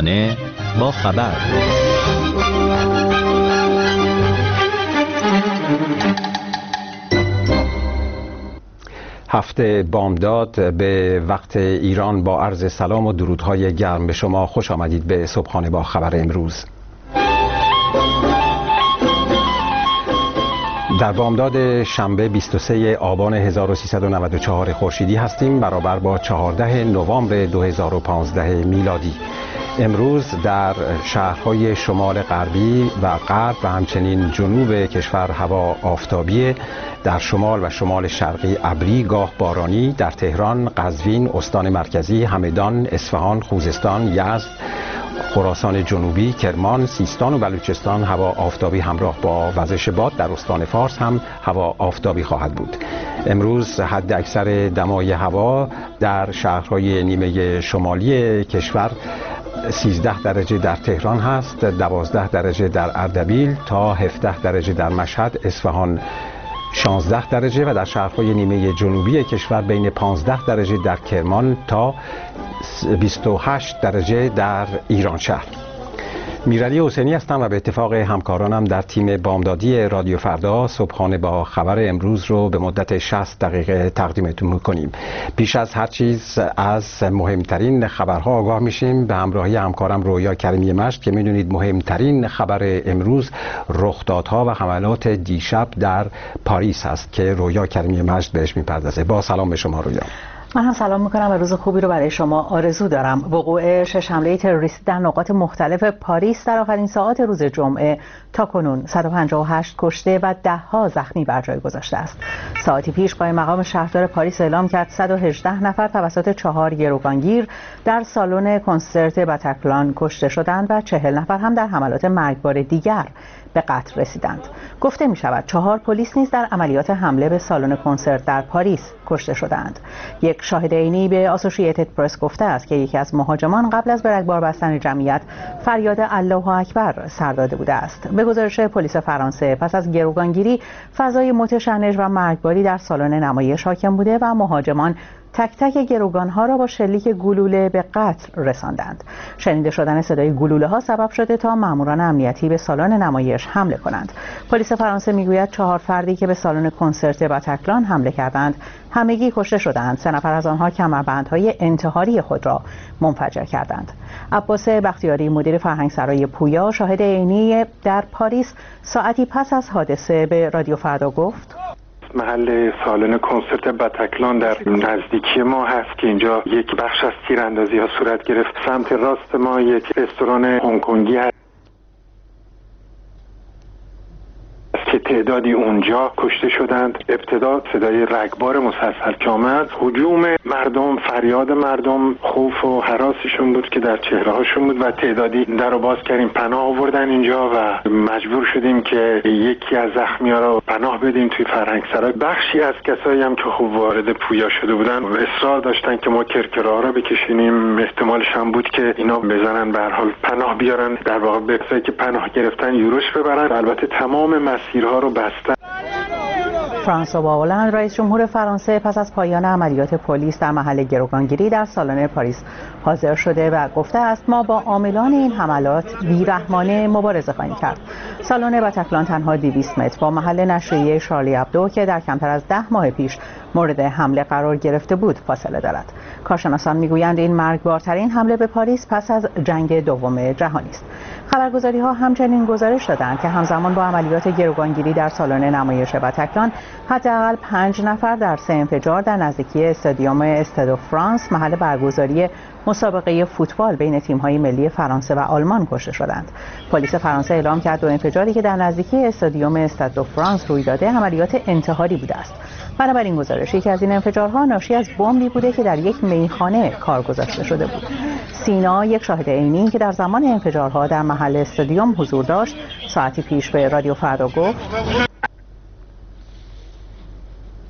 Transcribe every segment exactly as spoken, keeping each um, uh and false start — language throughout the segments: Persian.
صبحانه با خبر. هفته بامداد به وقت ایران با عرض سلام و درودهای گرم به شما. خوش آمدید به صبحانه با خبر امروز. در بامداد شنبه بیست و سوم آبان هزار و سیصد و نود و چهار خورشیدی هستیم، برابر با چهاردهم نوامبر دو هزار و پانزده میلادی. امروز در شهرهای شمال غربی و غرب و همچنین جنوب کشور هوا آفتابی، در شمال و شمال شرقی ابری گاه بارانی، در تهران، قزوین، استان مرکزی، همدان، اصفهان، خوزستان، یزد، خراسان جنوبی، کرمان، سیستان و بلوچستان هوا آفتابی همراه با وزش باد. در استان فارس هم هوا آفتابی خواهد بود. امروز حد اکثر دمای هوا در شهرهای نیمه شمالی کشور سیزده درجه در تهران هست، دوازده درجه در اردبیل تا هفده درجه در مشهد، اصفهان شانزده درجه و در شهرهای نیمه جنوبی کشور بین پانزده درجه در کرمان تا بیست و هشت درجه در ایرانشهر. میرعلی حسینی هستم و به اتفاق همکارانم در تیم بامدادی رادیو فردا صبحانه با خبر امروز رو به مدت شصت دقیقه تقدیمتون میکنیم. پیش از هر چیز از مهمترین خبرها آگاه میشیم به همراهی همکارم رویا کریمی مشت که میدونید مهمترین خبر امروز رخدادها و حملات دیشب در پاریس هست که رویا کریمی مشت بهش میپردازه. با سلام به شما رویا. من هم سلام میکنم و روز خوبی رو برای شما آرزو دارم. وقوع شش حمله تروریستی در نقاط مختلف پاریس در آخرین ساعات روز جمعه تا کنون صد و پنجاه و هشت کشته و ده ها زخمی بر جای گذاشته است. ساعتی پیش قائم مقام شهردار پاریس اعلام کرد صد و هجده نفر توسط چهار گروگانگیر در سالن کنسرت بتکلان کشته شدند و چهل نفر هم در حملات مرگبار دیگر به قتل رسیدند. گفته می شود چهار پلیس نیز در عملیات حمله به سالن کنسرت در پاریس کشته شدند. یک شاهد عینی به آسوشییتد پرس گفته است که یکی از مهاجمان قبل از به رگبار بستن جمعیت فریاد الله اکبر سر داده بوده است. به گزارش پلیس فرانسه پس از گروگانگیری فضای متشنج و مرگباری در سالن نمایش حاکم بوده و مهاجمان تک تک گروگانها را با شلیک گلوله به قتل رساندند. شنیده شدن صدای گلوله ها سبب شده تا ماموران امنیتی به سالن نمایش حمله کنند. پلیس فرانسه میگوید چهار فردی که به سالن کنسرت بتکلان حمله کردند همگی کشته شدند. سه نفر از آنها کمربندهای انتحاری خود را منفجر کردند. عباس بختیاری مدیر فرهنگسرای پویا شاهد عینی در پاریس ساعتی پس از حادثه به رادیو فردا گفت: محل سالن کنسرت بتکلان در نزدیکی ما هست که اینجا یک بخش از تیراندازی ها صورت گرفت. سمت راست ما یک رستوران هنگکنگی هست که تعدادی اونجا کشته شدند. ابتدا صدای رگبار مسلسل که آمد، هجوم مردم، فریاد مردم، خوف و هراسشون بود که در چهره هاشون بود و تعدادی در رو باز کردیم، پناه آوردن اینجا و مجبور شدیم که یکی از زخمی‌ها رو پناه بدیم توی فرهنگسرای. بخشی از کسایی هم که خوب وارد پویا شده بودن اصرار داشتن که ما کرکره‌ها رو بکشونیم. احتمالش هم بود که اینا بزنن به هر حال پناه بیارن، در واقع به کسایی که پناه گرفتن یورش ببرن. البته تمام مسیرها رو بستن. فرانسوا هولند رئیس جمهور فرانسه پس از پایان عملیات پلیس در محل گروگانگیری در سالن پاریس حاضر شده و گفته است ما با عاملان این حملات بیرحمانه مبارزه خواهیم کرد. سالن بتکلان تنها دویست متر با محل نشریه شارلی ابدو که در کمتر از ده ماه پیش مورد حمله قرار گرفته بود فاصله دارد. کارشناسان میگویند این مرگبارترین حمله به پاریس پس از جنگ دوم جهانی است. خبرگزاری ها همچنین گزارش دادند که همزمان با عملیات گروگانگیری در سالن نمایش بتکلان حداقل پنج نفر در سه انفجار در نزدیکی استادیوم استاد فرانس محل برگزاری مسابقه فوتبال بین تیم‌های ملی فرانسه و آلمان کشته شدند. پلیس فرانسه اعلام کرد دو انفجاری که در نزدیکی استادیوم استاد فرانس روی داده عملیات انتحاری بوده است. بنابراین گزارش یکی از این انفجارها ناشی از بمبی بوده که در یک میخانه کار گذاشته شده بود. سینا، یک شاهد عینی که در زمان انفجارها در محل استادیوم حضور داشت، ساعتی پیش به رادیو فردا گفت: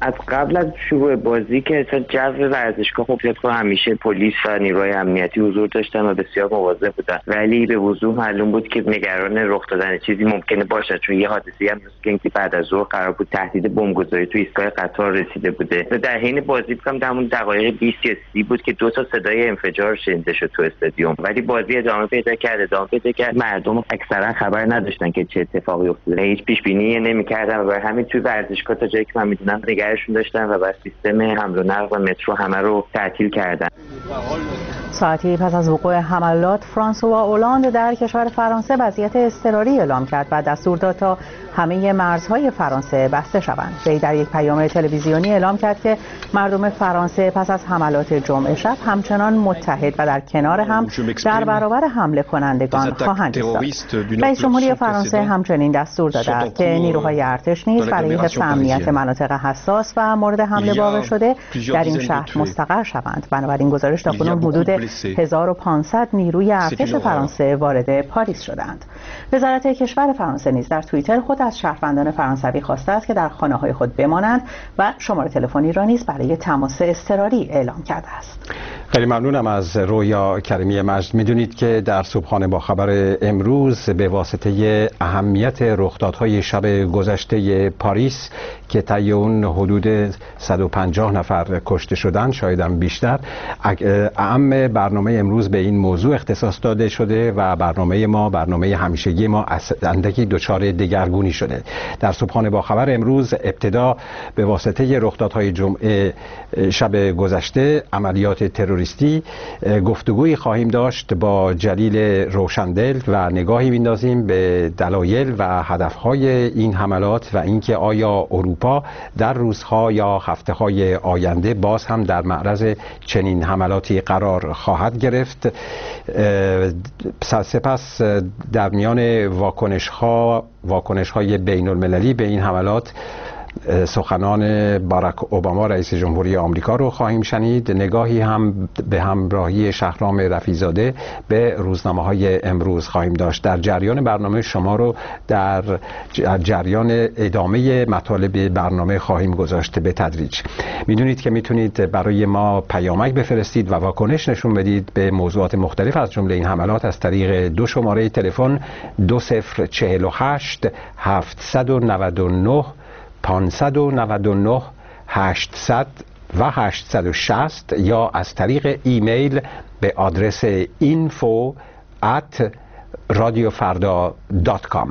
از قبل از شروع بازی که اصلا جو ورزشگاه خب طبق همیشه پلیس و نیروهای امنیتی حضور داشتن و بسیار مواظب بودن، ولی به وضوح معلوم بود که نگران رخ دادن چیزی ممکنه باشه، چون یه حادثه‌ای هم که بعد از ظهر قرار بود تهدید بمبگذاری تو ایستگاه قطار رسیده بوده و در حین بازی بگم در اون دقایق بیست یا سی بود که دو تا صدای انفجار شنیده شد تو استادیوم، ولی بازی ادامه پیدا کرد ادامه پیدا کرد مردم اکثرا خبر نداشتن که چه اتفاقی افتاده، هیچ پیش بینی نمی‌کردن و برای همین توی ورزشگاه تا جایی که من می‌دونم نگرشون داشتن و بر سیستم حمل و نقل و مترو همه رو تعطیل کردن. ساعتی پس از وقوع حملات فرانسوا اولاند در کشور فرانسه وضعیت اضطراری اعلام کرد و دستور داد تا همه مرزهای فرانسه بسته شوند. وی در یک پیام تلویزیونی اعلام کرد که مردم فرانسه پس از حملات جمعه شب همچنان متحد و در کنار هم در برابر حمله کنندگان خواهند ایستاد. رئیس جمهوری فرانسه همچنین دستور داده است که نیروهای ارتش نیز برای حفظ امنیت مناطق حساس و مورد حمله واقع شده در این شهر مستقر شوند. بنابراین گزارش تاکنون حدود هزار و پانصد نیروی ارتش فرانسه وارد پاریس شدند. وزارت کشور فرانسه نیز در توییتر خود از شهروندان فرانسوی خواسته است که در خانه‌های خود بمانند و شماره تلفنی را نیز برای تماس اضطراری اعلام کرده است. خیلی ممنونم از رویا کریمی مجد. میدونید که در صبحانه با خبر امروز به واسطه اهمیت رخدادهای شب گذشته پاریس که طی اون حدود صد و پنجاه نفر کشته شدن، شاید هم بیشتر، اهم برنامه امروز به این موضوع اختصاص داده شده و برنامه ما برنامه همیشگی ما اندکی دچار دگرگونی شده. در صبحانه با خبر امروز ابتدا به واسطه رخدادهای جمعه شب گذشته عملیات تروریستی گفتگویی خواهیم داشت با جلیل روشندل و نگاهی میندازیم به دلایل و هدفهای این حملات و اینکه آیا اروپا در روزها یا هفته‌های آینده باز هم در معرض چنین حملاتی قرار خواهد گرفت. سپس در میان واکنش‌ها واکنش‌های بین المللی به این حملات سخنان باراک اوباما رئیس جمهوری آمریکا رو خواهیم شنید. نگاهی هم به همراهی شهرام رفیع‌زاده به روزنامه‌های امروز خواهیم داشت. در جریان برنامه شما رو در جریان ادامه مطالب برنامه خواهیم گذاشت به تدریج. میدونید که میتونید برای ما پیامک بفرستید و واکنش نشون بدید به موضوعات مختلف از جمله این حملات از طریق دو شماره تلفن دو صفر چهل و هشت هفتصد و نود و نه پانصد و نود و نه هشتصد و هشتصد و شصت یا از طریق ایمیل به آدرس اینفو ات رادیو فردا دات کام.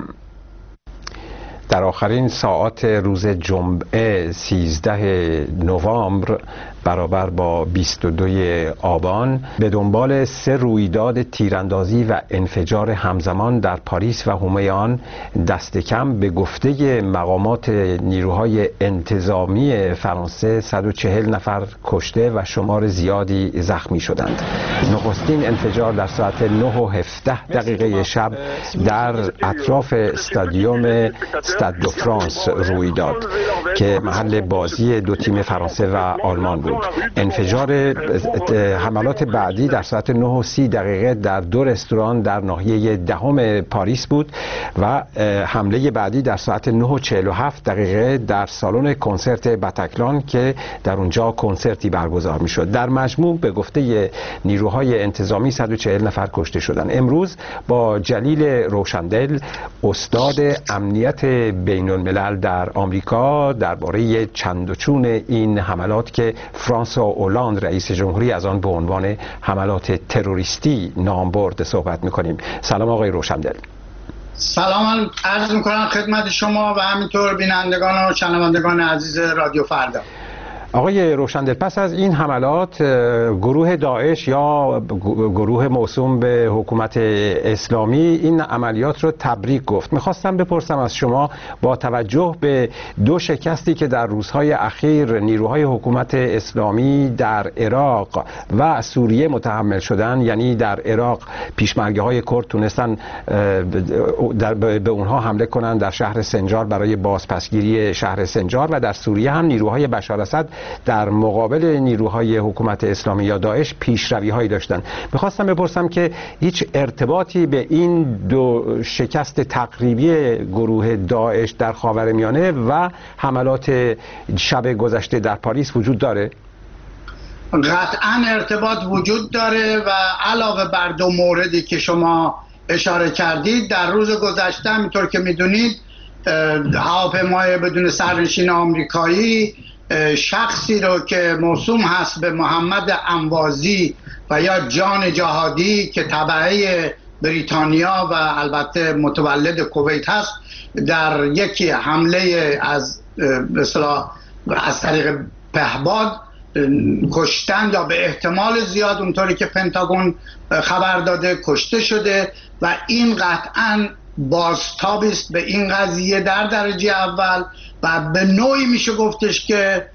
در آخرین ساعات روز جمعه سیزده نوامبر برابر با بیست و دو آبان به دنبال سه رویداد تیراندازی و انفجار همزمان در پاریس و حومه آن دست کم به گفته مقامات نیروهای انتظامی فرانسه صد و چهل نفر کشته و شمار زیادی زخمی شدند. نخستین انفجار در ساعت نه و هفده دقیقه شب در اطراف استادیوم استاد دو فرانس روی داد که محل بازی دو تیم فرانسه و آلمان بود. انفجار حملات بعدی در ساعت نه و سی دقیقه در دو رستوران در ناحیه دهم پاریس بود و حمله بعدی در ساعت نه و چهل و هفت دقیقه در سالن کنسرت بتکلان که در اونجا کنسرتی برگزار می شد. در مجموع به گفته نیروهای انتظامی صد و چهل نفر کشته شدند. امروز با جلیل روشندل استاد امنیت بین الملل در آمریکا درباره چند و چون این حملات که فرانسوا اولاند رئیس جمهوری از آن به عنوان حملات تروریستی نام برد صحبت می‌کنیم. سلام آقای روشندل. سلام عرض می‌کنم خدمت شما و همینطور بینندگان و شنوندگان عزیز رادیو فردا. آقای روشندل، پس از این حملات گروه داعش یا گروه موسوم به حکومت اسلامی این عملیات رو تبریک گفت. میخواستم بپرسم از شما با توجه به دو شکستی که در روزهای اخیر نیروهای حکومت اسلامی در عراق و سوریه متحمل شدن، یعنی در عراق پیشمرگه های کرد تونستن به اونها حمله کنند در شهر سنجار برای بازپسگیری شهر سنجار و در سوریه هم نیروهای بشار اسد در مقابل نیروهای حکومت اسلامی یا داعش پیشروی هایی داشتن. میخواستم بپرسم که هیچ ارتباطی به این دو شکست تقریبی گروه داعش در خاورمیانه و حملات شب گذشته در پاریس وجود داره؟ قطعا ارتباط وجود داره و علاوه بر دو موردی که شما اشاره کردید، در روز گذشته همینطور که میدونید هواپیمای بدون سرنشین آمریکایی شخصی رو که موسوم هست به محمد انوازی و یا جان جهادی که تبعه بریتانیا و البته متولد کویت هست، در یکی حمله از مثلا از طریق پهباد کشتن یا به احتمال زیاد اونطوری که پنتاگون خبر داده کشته شده و این قطعاً بازتابی است به این قضیه در درجه اول و به نوعی میشه گفتش که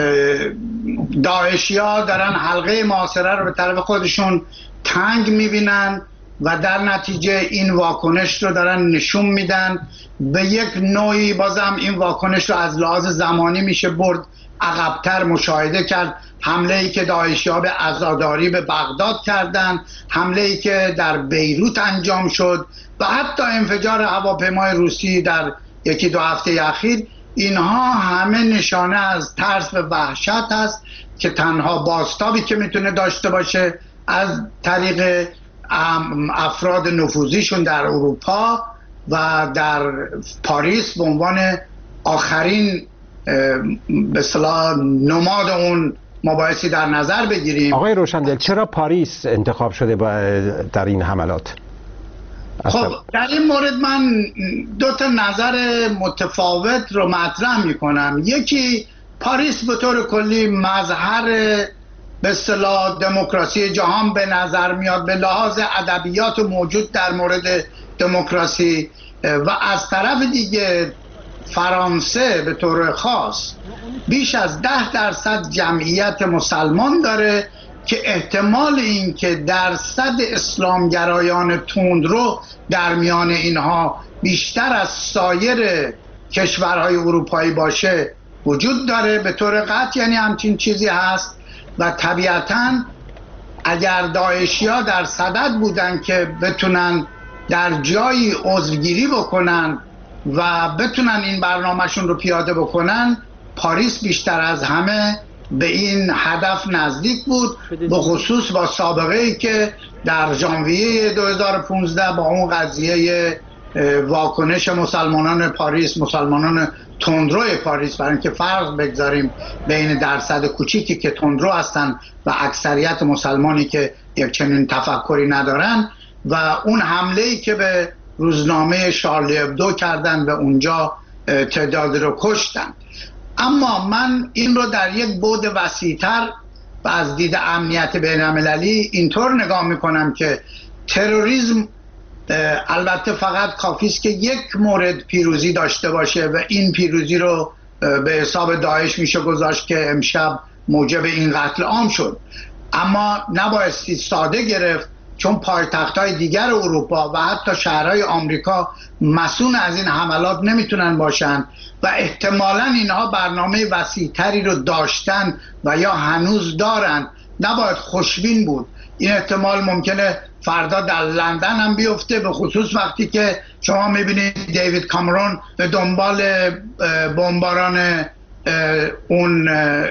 داعشی‌ها دارن حلقه محاصره رو به طرف خودشون تنگ میبینن و در نتیجه این واکنش رو دارن نشون میدن. به یک نوعی بازم این واکنش رو از لحاظ زمانی میشه برد عقب‌تر مشاهده کرد. حمله ای که داعشی‌ها به عزاداری به بغداد کردند، حمله ای که در بیروت انجام شد و حتی انفجار هواپیمای روسی در یکی دو هفته اخیر، اینها همه نشانه از ترس و وحشت است که تنها بازتابی که میتونه داشته باشه از طریق افراد نفوذیشون در اروپا و در پاریس به عنوان آخرین به اصطلاح نماد اون مباحثی در نظر بگیریم. آقای روشندل، چرا پاریس انتخاب شده در این حملات؟ خب در این مورد من دو تا نظر متفاوت رو مطرح میکنم. یکی، پاریس به طور کلی مظهر به اصطلاح دموکراسی جهان به نظر میاد به لحاظ ادبیات موجود در مورد دموکراسی و از طرف دیگه فرانسه به طور خاص بیش از ده درصد جمعیت مسلمان داره که احتمال این که درصد اسلامگرایان تندرو در میان اینها بیشتر از سایر کشورهای اروپایی باشه وجود داره به طور قطع، یعنی همچین چیزی هست. و طبیعتاً اگر داعشی‌ها در صدد بودن که بتونن در جایی عضوگیری بکنن و بتونن این برنامهشون رو پیاده بکنن، پاریس بیشتر از همه به این هدف نزدیک بود، به خصوص با سابقه ای که در ژانویه دو هزار و پانزده با اون قضیه واکنش مسلمانان پاریس، مسلمانان تندروی پاریس، برای اینکه فرق بگذاریم بین درصد کوچیکی که تندرو هستن و اکثریت مسلمانی که یک چنین تفکری ندارن، و اون حمله ای که به روزنامه شارلی ابدو کردن و اونجا تعداد رو کشتن. اما من این رو در یک بعد وسیع‌تر و از دید امنیت بین‌المللی اینطور نگاه میکنم که تروریسم البته فقط کافی است که یک مورد پیروزی داشته باشه و این پیروزی رو به حساب داعش میشه گذاشت که امشب موجب این قتل عام شد. اما نبایستی ساده گرفت، چون پایتخت‌های دیگر اروپا و حتی شهرهای آمریکا مسئول از این حملات نمیتونن باشن و احتمالاً اینها برنامه وسیع‌تری رو داشتن و یا هنوز دارن. نباید خوشبین بود. این احتمال ممکنه فردا در لندن هم بیفته، به خصوص وقتی که شما میبینید دیوید کامرون به دنبال بمباران اون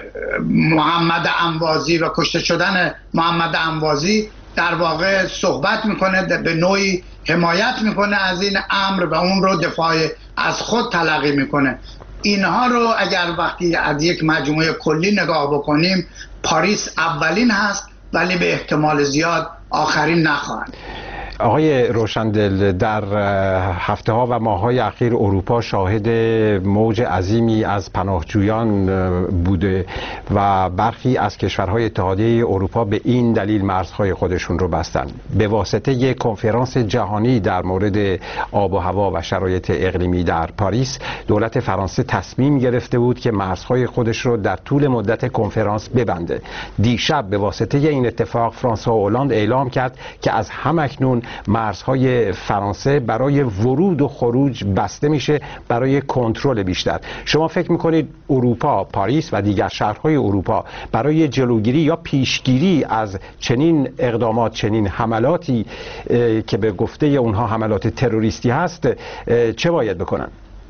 محمد انوازی و کشته شدن محمد انوازی در واقع صحبت میکنه، به نوعی حمایت میکنه از این امر و اون رو دفاع از خود تلقی میکنه. اینها رو اگر وقتی از یک مجموعه کلی نگاه بکنیم، پاریس اولین هست ولی به احتمال زیاد آخرین نخواهند. آقای روشندل، در هفته ها و ماه های اخیر اروپا شاهد موج عظیمی از پناهجویان بوده و برخی از کشورهای اتحادیه اروپا به این دلیل مرزهای خودشون رو بستن. به واسطه یک کنفرانس جهانی در مورد آب و هوا و شرایط اقلیمی در پاریس، دولت فرانسه تصمیم گرفته بود که مرزهای خودش رو در طول مدت کنفرانس ببنده. دیشب به واسطه این اتفاق فرانسوا هولند اعلام کرد که از همکنون مرزهای فرانسه برای ورود و خروج بسته میشه برای کنترل بیشتر. شما فکر میکنید اروپا، پاریس و دیگر شهرهای اروپا برای جلوگیری یا پیشگیری از چنین اقدامات، چنین حملاتی که به گفته اونها حملات تروریستی هست چه باید بکنن؟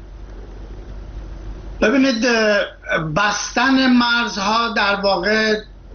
ببینید، بستن مرزها در واقع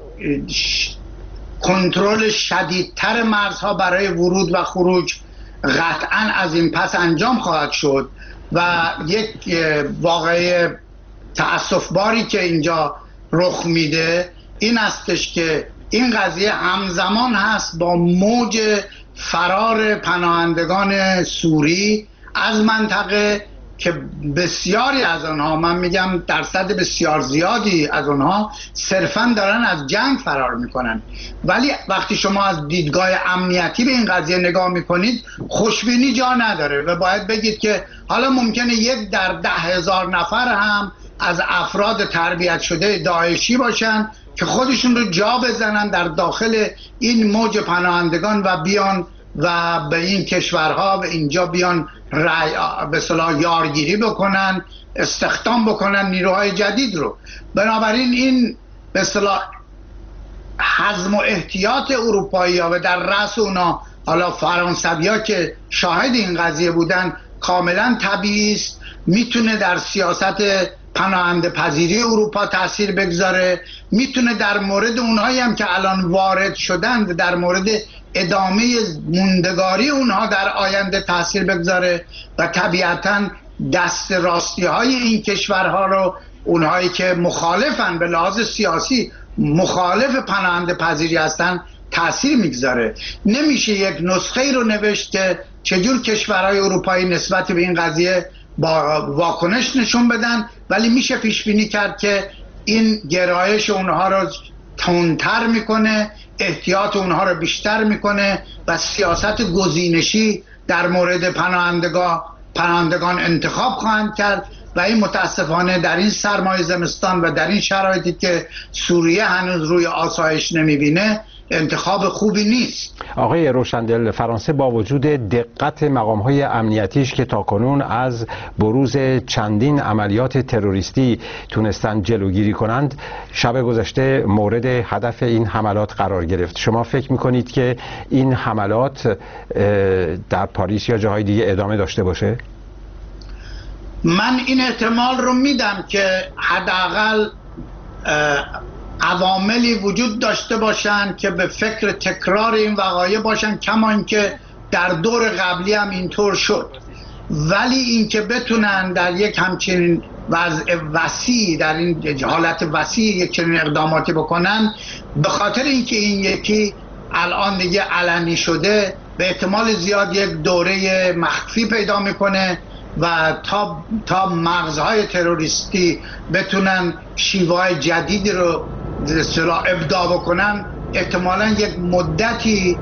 کنترل شدیدتر مرزها برای ورود و خروج قطعا از این پس انجام خواهد شد و یک واقعه تأسفباری که اینجا رخ میده این استش که این قضیه همزمان هست با موج فرار پناهندگان سوری از منطقه که بسیاری از آنها، من میگم درصد بسیار زیادی از آنها صرفاً دارن از جنگ فرار میکنن. ولی وقتی شما از دیدگاه امنیتی به این قضیه نگاه میکنید خوشبینی جا نداره و باید بگید که حالا ممکنه یک در ده هزار نفر هم از افراد تربیت شده داعشی باشن که خودشون رو جا بزنن در داخل این موج پناهندگان و بیان و به این کشورها و اینجا بیان به اصطلاح یارگیری بکنن، استخدام بکنن نیروهای جدید رو. بنابراین این به اصطلاح حزم و احتیاط اروپایی‌ها و در رأس اونا حالا فرانسوی‌ها که شاهد این قضیه بودن کاملا طبیعی است، میتونه در سیاست پناهنده پذیری اروپا تاثیر بگذاره، میتونه در مورد اونهایی هم که الان وارد شدند در مورد ادامه موندگاری اونها در آینده تاثیر بگذاره و طبیعتاً دست راستی های این کشورها رو، اونهایی که مخالفن به لحاظ سیاسی مخالف پناهنده پذیری هستن، تاثیر میگذاره. نمیشه یک نسخه رو نوشت که چجور کشورهای اروپایی نسبت به این قضیه با واکنش نشون بدن، ولی میشه پیش بینی کرد که این گرایش اونها رو تندتر میکنه، احتیاط اونها رو بیشتر میکنه و سیاست گزینشی در مورد پناهندگان پناهندگان انتخاب خواهند کرد و این متاسفانه در این سرمای زمستان و در این شرایطی که سوریه هنوز روی آسایش نمیبینه انتخاب خوبی نیست. آقای روشندل، فرانسه با وجود دقت مقام‌های امنیتیش که تاکنون از بروز چندین عملیات تروریستی تونستند جلوگیری کنند، شب گذشته مورد هدف این حملات قرار گرفت. شما فکر می‌کنید که این حملات در پاریس یا جاهای دیگه ادامه داشته باشه؟ من این احتمال رو میدم که حداقل عواملی وجود داشته باشن که به فکر تکرار این وقایع باشن، کما اینکه در دور قبلی هم اینطور شد. ولی اینکه بتونن در یک همچنین وضع وسیع، در این حالت وسیع یک چنین اقداماتی بکنن، به خاطر اینکه این یکی الان دیگه علنی شده، به احتمال زیاد یک دوره مخفی پیدا میکنه و تا تا مغزهای تروریستی بتونن شیوه‌های جدیدی رو اصطلاح ابداع بکنن، احتمالاً یک مدتی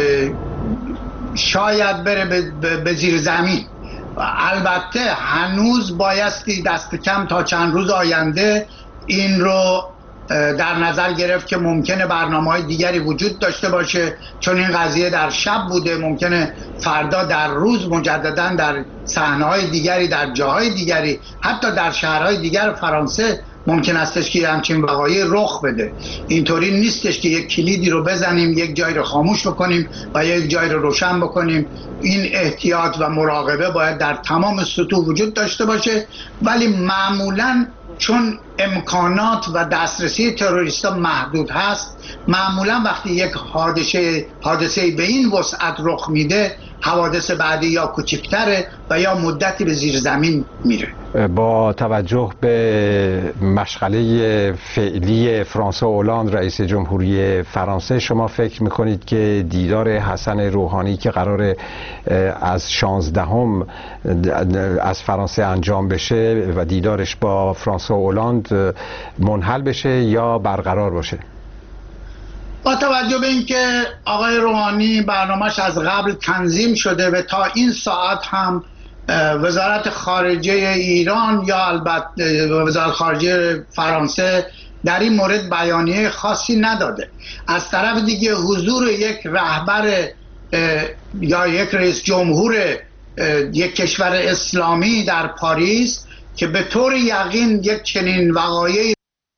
شاید بره به زیر زمین. البته هنوز بایستی دست کم تا چند روز آینده این رو در نظر گرفت که ممکنه برنامه‌های دیگری وجود داشته باشه، چون این قضیه در شب بوده، ممکنه فردا در روز مجدداً در صحنه‌های دیگری، در جاهای دیگری، حتی در شهرهای دیگر فرانسه ممکن استش که همچین وقایعی رخ بده. اینطوری نیستش که یک کلیدی رو بزنیم، یک جای رو خاموش بکنیم و یک جای رو روشن بکنیم. این احتیاط و مراقبه باید در تمام سطوح وجود داشته باشه، ولی معمولاً چون امکانات و دسترسی تروریستا محدود هست، معمولا وقتی یک حادثه حادثه به این وسعت رخ میده، حوادث بعدی یا کوچکتره و یا مدتی به زیر زمین میره. با توجه به مشغله فعلی فرانسوا اولاند رئیس جمهوری فرانسه، شما فکر میکنید که دیدار حسن روحانی که قرار از شانزدهم از فرانسه انجام بشه و دیدارش با فرانسوا اولاند منحل بشه یا برقرار باشه؟ با توجه به اینکه آقای روحانی برنامه‌اش از قبل تنظیم شده و تا این ساعت هم وزارت خارجه ایران یا البته وزارت خارجه فرانسه در این مورد بیانیه خاصی نداده، از طرف دیگه حضور یک رهبر یا یک رئیس جمهور یک کشور اسلامی در پاریس که به طور یقین یک چنین وقایعی.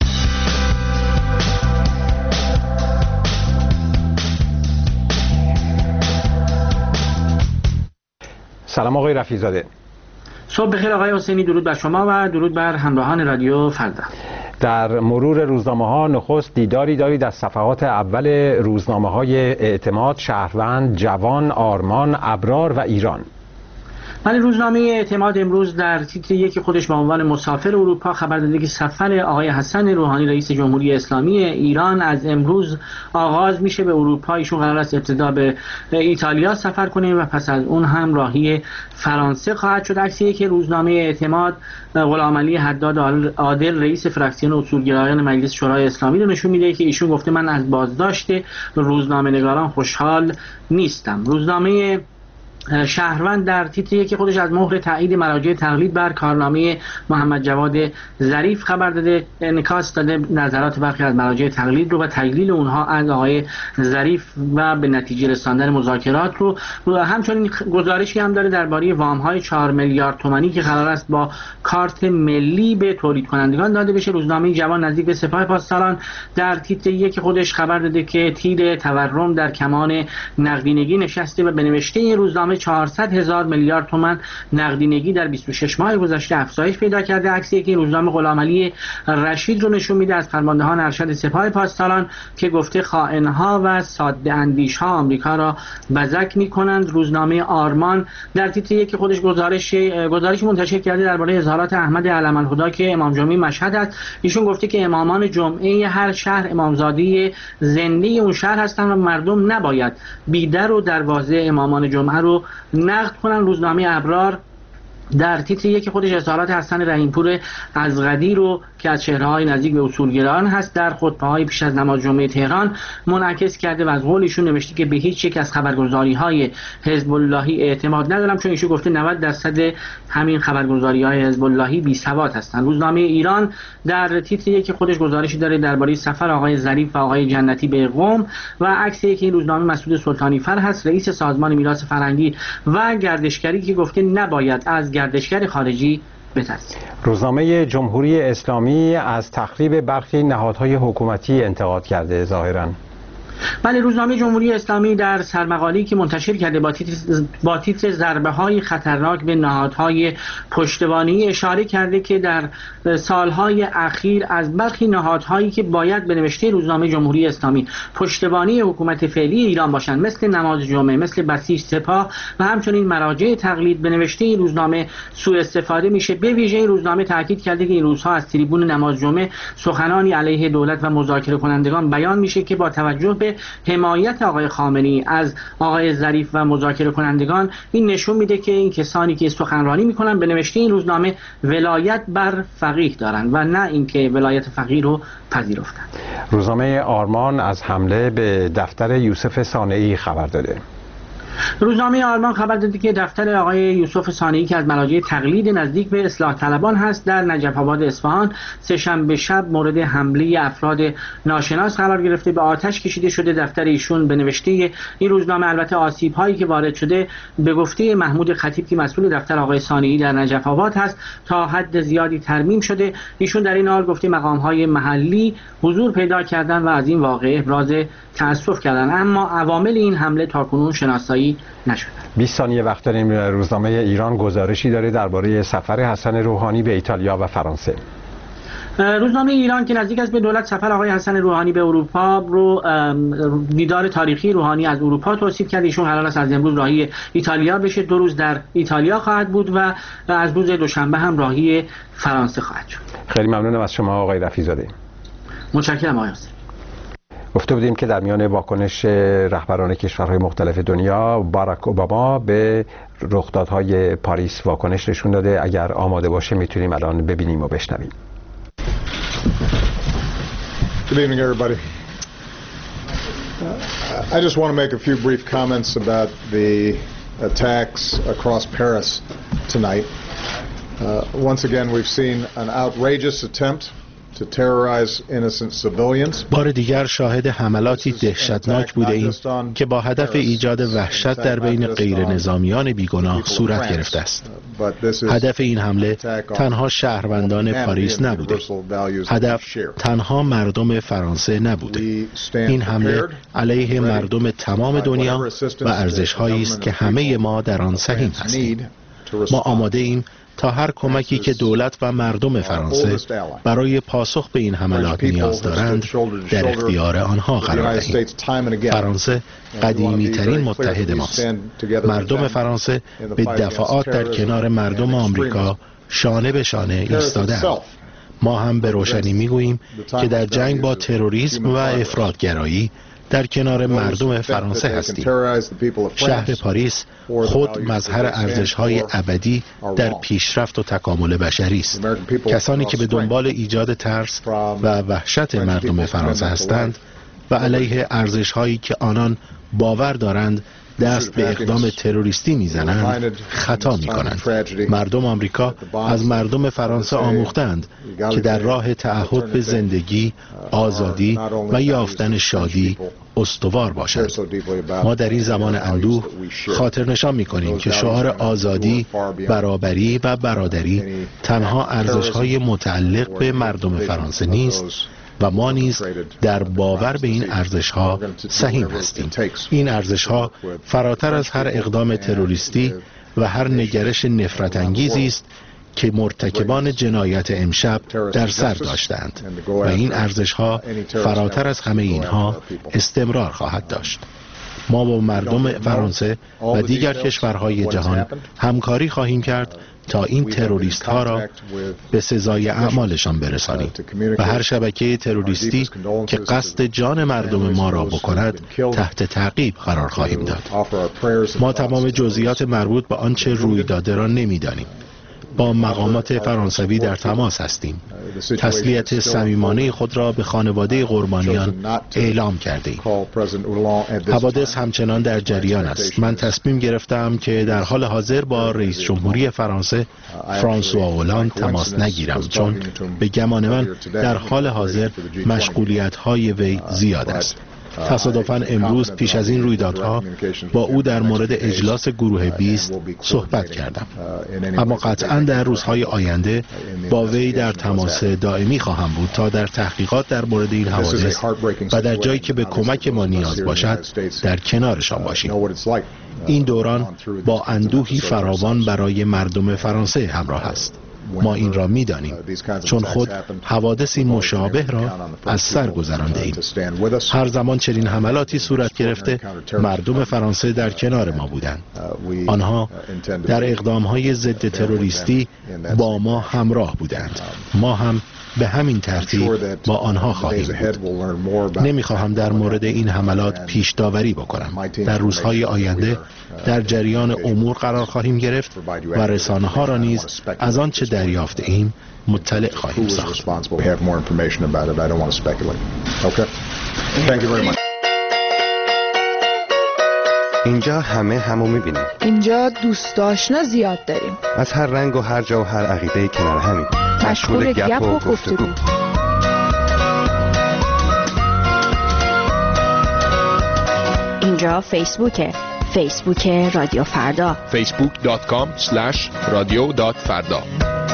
سلام آقای رفیع‌زاده. صبح بخیر آقای حسینی، درود بر شما و درود بر همراهان رادیو فردا. در مرور روزنامه ها نخست دیداری دارید از صفحات اول روزنامه های اعتماد، شهروند، جوان، آرمان، ابرار و ایران. ولی روزنامه اعتماد امروز در تیتر یک خودش با عنوان مسافر اروپا خبر داده که سفر آقای حسن روحانی رئیس جمهوری اسلامی ایران از امروز آغاز میشه به اروپا. ایشون قرار است ابتدا به ایتالیا سفر کنه و پس از اون هم راهی فرانسه خواهد شد. عکسی که روزنامه اعتماد غلامعلی حداد عادل رئیس فراکسیون اصولگرایان مجلس شورای اسلامی رو نشون میده که ایشون گفته من از بازداشت روزنامه‌نگاران خوشحال نیستم. روزنامه شهروند در تیتر یکی خودش از مهر تایید مراجع تقلید بر کارنامه محمد جواد ظریف خبر داده، انعکاس داده نظرات برخی از مراجع تقلید رو و تحلیل اونها از آقای ظریف و به نتیجه رساندن مذاکرات رو. و همچنین گزارشی هم داره درباره وام‌های چهار میلیارد تومانی که قرار است با کارت ملی به تولید کنندگان داده بشه. روزنامه جوان نزدیک به سپاه پاسداران در تیتر یکی خودش خبر داده که تیر تورم در کمان نقدینگی نشسته و به نوشته این روزنامه چهارصد هزار میلیارد تومان نقدینگی در بیست و شش ماه گذشته افزایش پیدا کرده. عکسی که روزنامه غلامعلی رشید رو نشون میده از فرماندهان ارشد سپاه پاسداران که گفته خائن‌ها و ساده اندیش‌ها آمریکا را بزک می‌کنند. روزنامه آرمان در تیتر یک خودش گزارش گزارشی منتشر کرده درباره اظهارات احمد علم‌الهدی که امام جمعه مشهد است. ایشون گفته که امامان جمعه هر شهر امامزاده زنده اون شهر هستند و مردم نباید بیدر و دروازه امامان جمعه رو نقد کنن. روزنامه ابرار در تیتر یک خودش اظهارات حسن رحیمپور از غدیر رو که از چهره‌های نزدیک به اصولگرایان هست در خطبه‌های پیش از نماز جمعه تهران منعکس کرده و از قول ایشون نوشته که به هیچ یک از خبرگزاری‌های حزب اللهی اعتماد ندارم، چون ایشون گفته نود درصد همین خبرگزاری‌های حزب اللهی بی‌سواد هستند. روزنامه ایران در تیتر یک خودش گزارشی داره درباره سفر آقای ظریف و آقای جنتی به قم و عکسی که این روزنامه مسعود سلطانی فر هست رئیس سازمان میراث فرهنگی و گردشگری که گفته نباید از گردشگر خارجی بترسید. روزنامه جمهوری اسلامی از تخریب برخی نهادهای حکومتی انتقاد کرده ظاهراً. بله، روزنامه جمهوری اسلامی در سرمقالی که منتشر کرده با تیتر با تیتر ضربه‌های خطرناک به نهادهای پشتوانی اشاره کرده که در سالهای اخیر از برخی نهادهایی که باید به نوشته روزنامه جمهوری اسلامی پشتوانی حکومت فعلی ایران باشند مثل نماز جمعه، مثل بسیج سپاه و همچنین مراجع تقلید به نوشته این روزنامه سوء استفاده میشه. به ویژه این روزنامه تاکید کرده که این روزها از تریبون نماز جمعه سخنانی علیه دولت و مذاکره کنندگان بیان میشه که با توجه به حمایت آقای خامنه‌ای از آقای ظریف و مذاکره کنندگان این نشون میده که این کسانی که سخنرانی میکنن به نوشته این روزنامه ولایت بر فقیه دارن و نه اینکه ولایت فقیه رو پذیرفتن. روزنامه آرمان از حمله به دفتر یوسف صانعی خبر داده. روزنامه آرمان خبر داده که دفتر آقای یوسف صانعی که از مراجع تقلید نزدیک به اصلاح طلبان هست در نجف آباد اصفهان سه‌شنبه شب مورد حمله افراد ناشناس قرار گرفته، به آتش کشیده شده. دفتر ایشون به نوشته این روزنامه البته آسیب هایی که وارد شده به گفته محمود خطیب که مسئول دفتر آقای صانعی در نجف آباد هست تا حد زیادی ترمیم شده. ایشون در این حال گفته مقام های محلی حضور پیدا کردن و از این واقعه ابراز تأسف کردن، اما عوامل این حمله تاکنون شناسایی نشده. بیست ثانیه وقت داریم. روزنامه ایران گزارشی داره درباره سفر حسن روحانی به ایتالیا و فرانسه. روزنامه ایران که نزدیک است به دولت سفر آقای حسن روحانی به اروپا رو دیدار تاریخی روحانی از اروپا توصیف کرد. ایشون قرار است از امروز راهی ایتالیا بشه، دو روز در ایتالیا خواهد بود و از روز دوشنبه هم راهی فرانسه خواهد شد. خیلی ممنونم از شما آقای رفیع‌زاده. متشکرم آقای حسین. گفته بودیم که در میان واکنش رهبران کشورهای مختلف دنیا باراک اوباما به رخدادهای پاریس واکنش نشون داده. اگر آماده باشه میتونیم الان ببینیم و بشنویم. Good evening, everybody. Uh, I just want to make a few brief comments about the attacks across Paris tonight. Uh, once again, we've seen an outrageous attempt بار دیگر شاهد حملاتی دهشتناک بوده ایم که با هدف ایجاد وحشت در بین غیر نظامیان بیگناه صورت گرفته است. هدف این حمله تنها شهروندان پاریس نبوده. هدف تنها مردم فرانسه نبوده. این حمله علیه مردم تمام دنیا و ارزش‌هایی است که همه ما در آن سهیم هستیم. ما آماده ایم تا هر کمکی که دولت و مردم فرانسه برای پاسخ به این حملات نیاز دارند در اختیار آنها قرار دهیم. فرانسه قدیمی ترین متحد ماست. مردم فرانسه به دفاعات در کنار مردم آمریکا شانه به شانه ایستاده‌اند. ما هم به روشنی میگوییم که در جنگ با تروریسم و افراطگرایی در کنار مردم فرانسه هستیم. شهر پاریس خود مظهر ارزش‌های ابدی در پیشرفت و تکامل بشری است. کسانی که به دنبال ایجاد ترس و وحشت مردم فرانسه هستند و علیه ارزش‌هایی که آنان باور دارند دست به اقدام تروریستی میزنند خطا میکنند. مردم آمریکا از مردم فرانسه آموختند که در راه تعهد به زندگی، آزادی و یافتن شادی استوار باشند. ما در این زمان اندوه خاطر نشان میکنیم که شعار آزادی، برابری و برادری تنها ارزش‌های متعلق به مردم فرانسه نیست و ما نیز در باور به این ارزش‌ها سهیم هستیم. این ارزش‌ها فراتر از هر اقدام تروریستی و هر نگرش نفرت انگیزی است که مرتکبان جنایت امشب در سر داشتند و این ارزش‌ها فراتر از همه اینها استمرار خواهد داشت. ما با مردم فرانسه و دیگر کشورهای جهان همکاری خواهیم کرد تا این تروریست ها را به سزای اعمالشان برسانیم و هر شبکه تروریستی که قصد جان مردم ما را بکند تحت تعقیب قرار خواهیم داد. ما تمام جزئیات مربوط به آنچه روی داده را نمی‌دانیم. با مقامات فرانسوی در تماس هستیم. تسلیت صمیمانه خود را به خانواده قربانیان اعلام کردیم. حوادث همچنان در جریان است. من تصمیم گرفتم که در حال حاضر با رئیس جمهوری فرانسه فرانسوا اولاند تماس نگیرم، چون به گمان من در حال حاضر مشغولیت‌های وی زیاد است. تصادفاً امروز پیش از این رویدادها با او در مورد اجلاس گروه بیست صحبت کردم، اما قطعاً در روزهای آینده با وی در تماس دائمی خواهم بود تا در تحقیقات در مورد این حوادث و در جایی که به کمک ما نیاز باشد در کنارشان باشیم. این دوران با اندوهی فراوان برای مردم فرانسه همراه است. ما این را می‌دانیم چون خود حوادثی مشابه را از سر گذرانده ایم. هر زمان چنین حملاتی صورت گرفته مردم فرانسه در کنار ما بودند. آنها در اقدام‌های ضد تروریستی با ما همراه بودند. ما هم به همین ترتیب با آنها خواهیم بود. نمیخواهم در مورد این حملات پیش داوری بکنم. در روزهای آینده در جریان امور قرار خواهیم گرفت و رسانه ها را نیز از آن چه دریافت ایم مطلع خواهیم ساخت. اینجا همه همو میبینیم. اینجا دوست آشنا زیاد داریم. از هر رنگ و هر جا و هر عقیده کنار همین. مشغول گپ و گفتگو. اینجا فیسبوکه. فیسبوک رادیو فردا. فیسبوک دات کام اسلش رادیو دات فردا.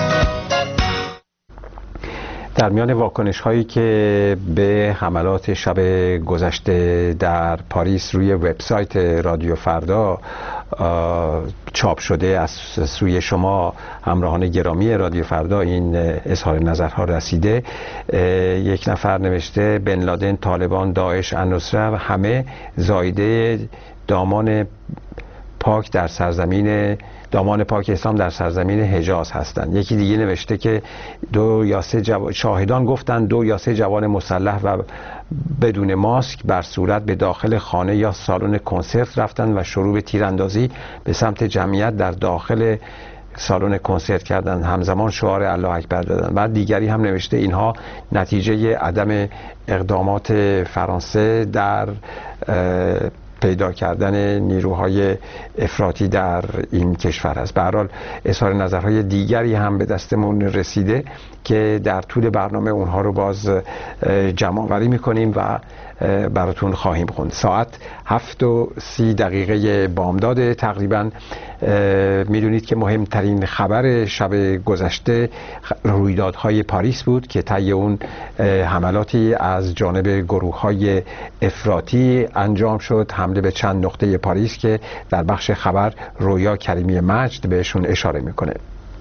در میان واکنش هایی که به حملات شب گذشته در پاریس روی وبسایت رادیو فردا چاپ شده از سوی شما همراهان گرامی رادیو فردا این اظهار نظرها رسیده، یک نفر نوشته بن لادن، طالبان، داعش، النصره و همه زایده دامان پاک در سرزمین دامان پاک اسلام در سرزمین حجاز هستند. یکی دیگه نوشته که دو یا سه جو... شاهدان گفتند دو یا سه جوان مسلح و بدون ماسک بر صورت به داخل خانه یا سالن کنسرت رفتند و شروع به تیراندازی به سمت جمعیت در داخل سالن کنسرت کردند. همزمان شعار الله اکبر دادند. بعد دیگری هم نوشته اینها نتیجه عدم اقدامات فرانسه در پیدا کردن نیروهای افراطی در این کشور است. به هر حال اظهار نظرهای دیگری هم به دستمون رسیده که در طول برنامه اونها رو باز جمع آوری میکنیم و براتون خواهیم خوند. ساعت هفت و سی دقیقه بامداد تقریبا. میدونید که مهمترین خبر شب گذشته رویدادهای پاریس بود که طی اون حملاتی از جانب گروه‌های افراطی انجام شد، حمله به چند نقطه پاریس که در بخش خبر رویا کریمی مجد بهشون اشاره میکنه.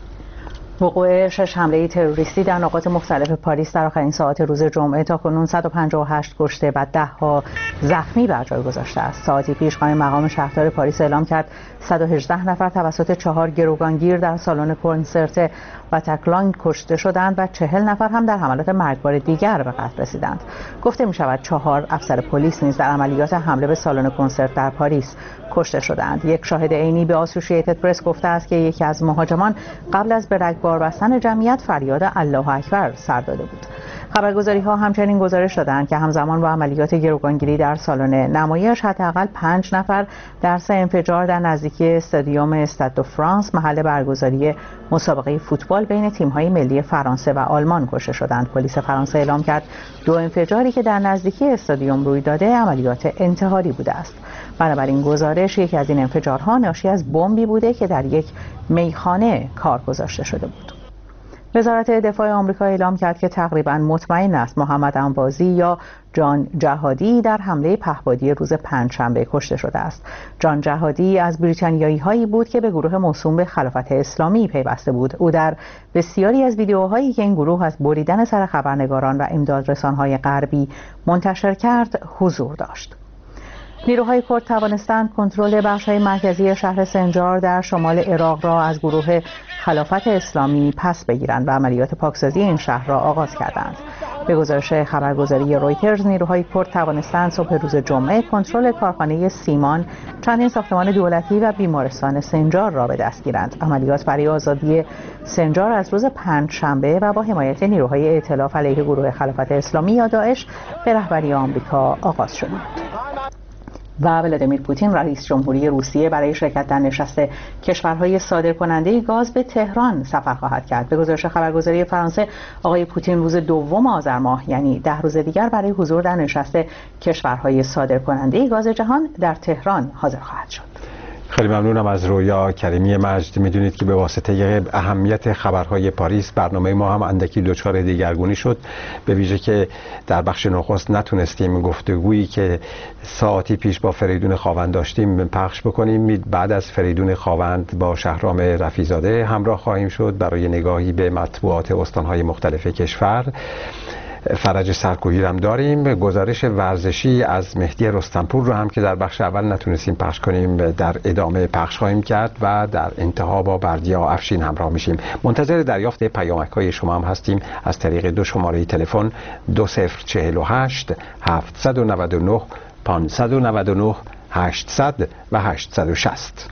وقوع شش حمله تروریستی در نقاط مختلف پاریس در آخرین ساعات روز جمعه تاکنون صد و پنجاه و هشت کشته و ده ها زخمی بر جای گذاشته است. ساعتی پیش قائم مقام شهردار پاریس اعلام کرد صد و هجده نفر توسط چهار گروگانگیر در سالن کنسرت باتاکلان کشته شدند و چهل نفر هم در حملات مرگبار دیگر به قتل رسیدند. گفته می شود چهار افسر پلیس نیز در عملیات حمله به سالن کنسرت در پاریس کشته شدند. یک شاهد عینی به آسوشییتد پرس گفته است که یکی از مهاجمان قبل از به رگبار بستن جمعیت فریاد الله اکبر سر داده بود. خبرگزاری ها همچنین گزارش دادند که همزمان با عملیات گروگانگیری در سالن نمایش حداقل پنج نفر در سه انفجار در نزدیکی استادیوم استاد دو فرانس محل برگزاری مسابقه فوتبال بین تیم‌های ملی فرانسه و آلمان کشته شدند. پلیس فرانسه اعلام کرد دو انفجاری که در نزدیکی استادیوم روی داده عملیات انتحاری بوده است. بنابراین گزارش یکی از این انفجارها ناشی از بمبی بوده که در یک میخانه کار گذاشته شده بود. وزارت دفاع آمریکا اعلام کرد که تقریباً مطمئن است محمد انبازی یا جان جهادی در حمله پهپادی روز پنجشنبه کشته شده است. جان جهادی از بریتانیایی هایی بود که به گروه موسوم به خلافت اسلامی پیوسته بود. او در بسیاری از ویدیوهایی که این گروه از بریدن سر خبرنگاران و امدادرسان‌های غربی منتشر کرد حضور داشت. نیروهای کرد توانستند کنترل بخش‌های مرکزی شهر سنجار در شمال عراق را از گروه خلافت اسلامی پس بگیرند و عملیات پاکسازی این شهر را آغاز کردند. به گزارش خبرگزاری رویترز نیروهای کرد توانستند صبح روز جمعه کنترل کارخانه سیمان، چندین ساختمان دولتی و بیمارستان سنجار را به دست گیرند. عملیات برای آزادی سنجار از روز پنجشنبه و با حمایت نیروهای ائتلاف علیه گروه خلافت اسلامی یا داعش به رهبری آمریکا آغاز شده بود. و ولادیمیر پوتین رئیس جمهوری روسیه برای شرکت در نشست کشورهای صادرکننده گاز به تهران سفر خواهد کرد. به گزارش خبرگزاری فرانسه آقای پوتین روز دوم آذر ماه یعنی ده روز دیگر برای حضور در نشست کشورهای صادرکننده گاز جهان در تهران حاضر خواهد شد. خیلی ممنونم از رویا کریمی مجد. میدونید که به واسطه اهمیت خبرهای پاریس برنامه ما هم اندکی دچار دیگرگونی شد، به ویژه که در بخش نخست نتونستیم گفتگویی که ساعتی پیش با فریدون خاوند داشتیم پخش بکنیم. بعد از فریدون خاوند با شهرام رفیزاده همراه خواهیم شد برای نگاهی به مطبوعات استانهای مختلف کشور. فرج سرکوهی هم داریم. گزارش ورزشی از مهدی رستمپور رو هم که در بخش اول نتونستیم پخش کنیم در ادامه پخش خواهیم کرد و در انتها با بردیا افشین همراه میشیم. منتظر دریافت پیامک‌های شما هم هستیم از طریق دو شماره تلفن دو صفر چهل و هشت هفتصد و نود و نه پانصد و نود و نه هشتصد و هشتصد و شصت.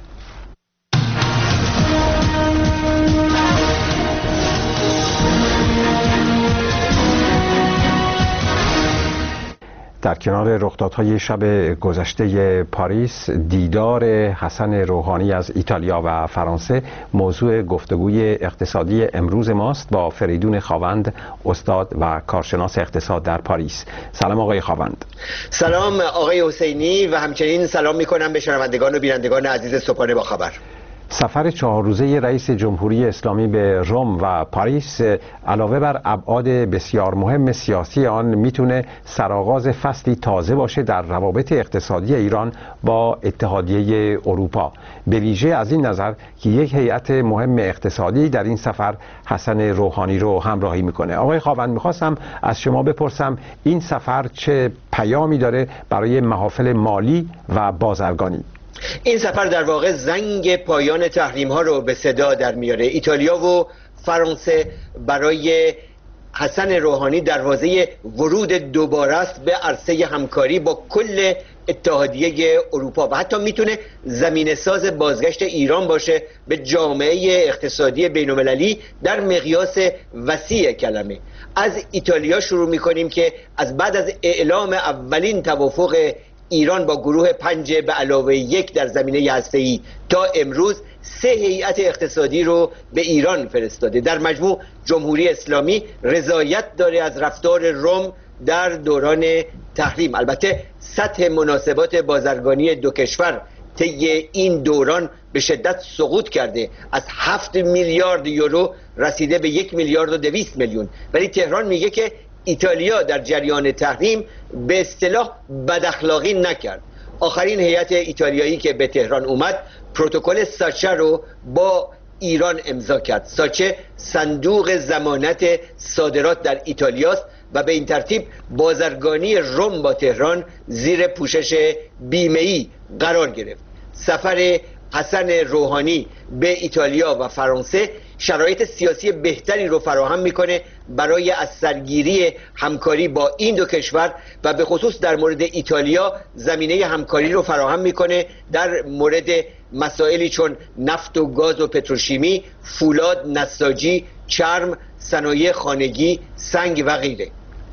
در کنار رخدادهای شب گذشته پاریس، دیدار حسن روحانی از ایتالیا و فرانسه موضوع گفتگوی اقتصادی امروز ماست با فریدون خاوند، استاد و کارشناس اقتصاد در پاریس. سلام آقای خاوند. سلام آقای حسینی و همچنین سلام میکنم به شنوندگان و بینندگان عزیز صبحانه با خبر. سفر چهار روزه رئیس جمهوری اسلامی به روم و پاریس علاوه بر ابعاد بسیار مهم سیاسی آن میتونه سرآغاز فصلی تازه باشه در روابط اقتصادی ایران با اتحادیه اروپا، به ویژه از این نظر که یک هیئت مهم اقتصادی در این سفر حسن روحانی رو همراهی میکنه. آقای خاوند، میخواستم از شما بپرسم این سفر چه پیامی داره برای محافل مالی و بازرگانی؟ این سفر در واقع زنگ پایان تحریم ها رو به صدا در میاره. ایتالیا و فرانسه برای حسن روحانی دروازه ورود دوباره است به عرصه همکاری با کل اتحادیه اروپا و حتی میتونه زمینه ساز بازگشت ایران باشه به جامعه اقتصادی بین‌المللی در مقیاس وسیع کلمه. از ایتالیا شروع میکنیم که از بعد از اعلام اولین توافق ایران با گروه پنج به علاوه یک در زمینه هسته‌ای تا امروز سه هیئت اقتصادی رو به ایران فرستاده. در مجموع جمهوری اسلامی رضایت داره از رفتار روم در دوران تحریم. البته سطح مناسبات بازرگانی دو کشور طی این دوران به شدت سقوط کرده، از هفت میلیارد یورو رسیده به یک میلیارد و دویست میلیون. ولی تهران میگه که ایتالیا در جریان تحریم به اصطلاح بداخلاقی نکرد. آخرین هیئت ایتالیایی که به تهران اومد پروتکل ساچه رو با ایران امضا کرد. ساچه صندوق ضمانت صادرات در ایتالیاست و به این ترتیب بازرگانی روم با تهران زیر پوشش بیمه‌ای قرار گرفت. سفر حسن روحانی به ایتالیا و فرانسه شرایط سیاسی بهتری رو فراهم میکنه برای از سرگیری همکاری با این دو کشور و به خصوص در مورد ایتالیا زمینه همکاری رو فراهم میکنه در مورد مسائلی چون نفت و گاز و پتروشیمی، فولاد، نساجی، چرم، صنایع خانگی، سنگ و غیره.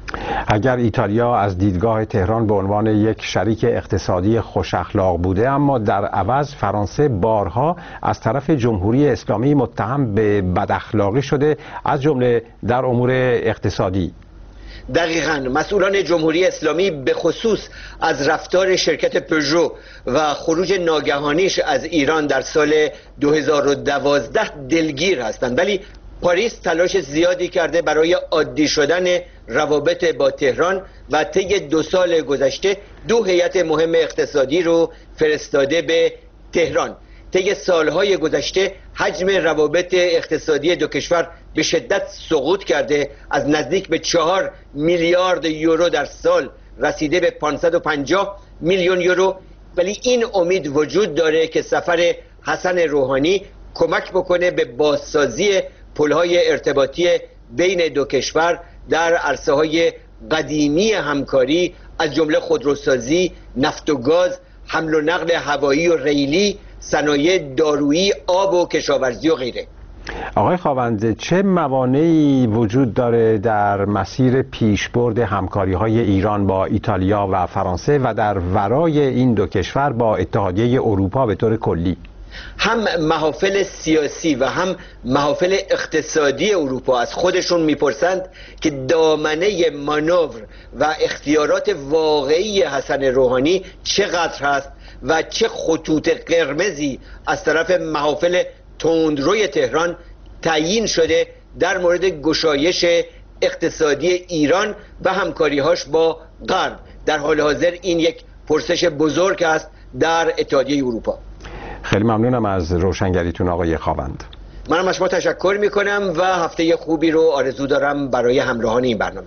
اگر ایتالیا از دیدگاه تهران به عنوان یک شریک اقتصادی خوش اخلاق بوده، اما در عوض فرانسه بارها از طرف جمهوری اسلامی متهم به بد شده، از جمله در امور اقتصادی. دقیقاً مسئولان جمهوری اسلامی به خصوص از رفتار شرکت پژو و خروج ناگهانیش از ایران در سال دو هزار و دوازده دلگیر هستند، ولی پاریس تلاش زیادی کرده برای عادی شدن روابط با تهران و طی دو سال گذشته دو هیئت مهم اقتصادی رو فرستاده به تهران. طی سالهای گذشته حجم روابط اقتصادی دو کشور به شدت سقوط کرده، از نزدیک به چهار میلیارد یورو در سال رسیده به پانصد و پنجاه میلیون یورو. ولی این امید وجود داره که سفر حسن روحانی کمک بکنه به بازسازی پل‌های ارتباطی بین دو کشور در عرصه‌های قدیمی همکاری، از جمله خودروسازی، نفت و گاز، حمل و نقل هوایی و ریلی، صنایع دارویی، آب و کشاورزی و غیره. آقای خاوند، چه موانعی وجود داره در مسیر پیشبرد همکاری‌های ایران با ایتالیا و فرانسه و در ورای این دو کشور با اتحادیه اروپا به طور کلی؟ هم محافل سیاسی و هم محافل اقتصادی اروپا از خودشون میپرسند که دامنه مانور و اختیارات واقعی حسن روحانی چقدر هست و چه خطوط قرمزی از طرف محافل تندروی تهران تعیین شده در مورد گشایش اقتصادی ایران و همکاری‌هاش با غرب. در حال حاضر این یک پرسش بزرگ است در اتحادیه اروپا. خیلی ممنونم از روشنگریتون آقای خاوند. منم از شما تشکر میکنم و هفته خوبی رو آرزو دارم برای همراهان این برنامه.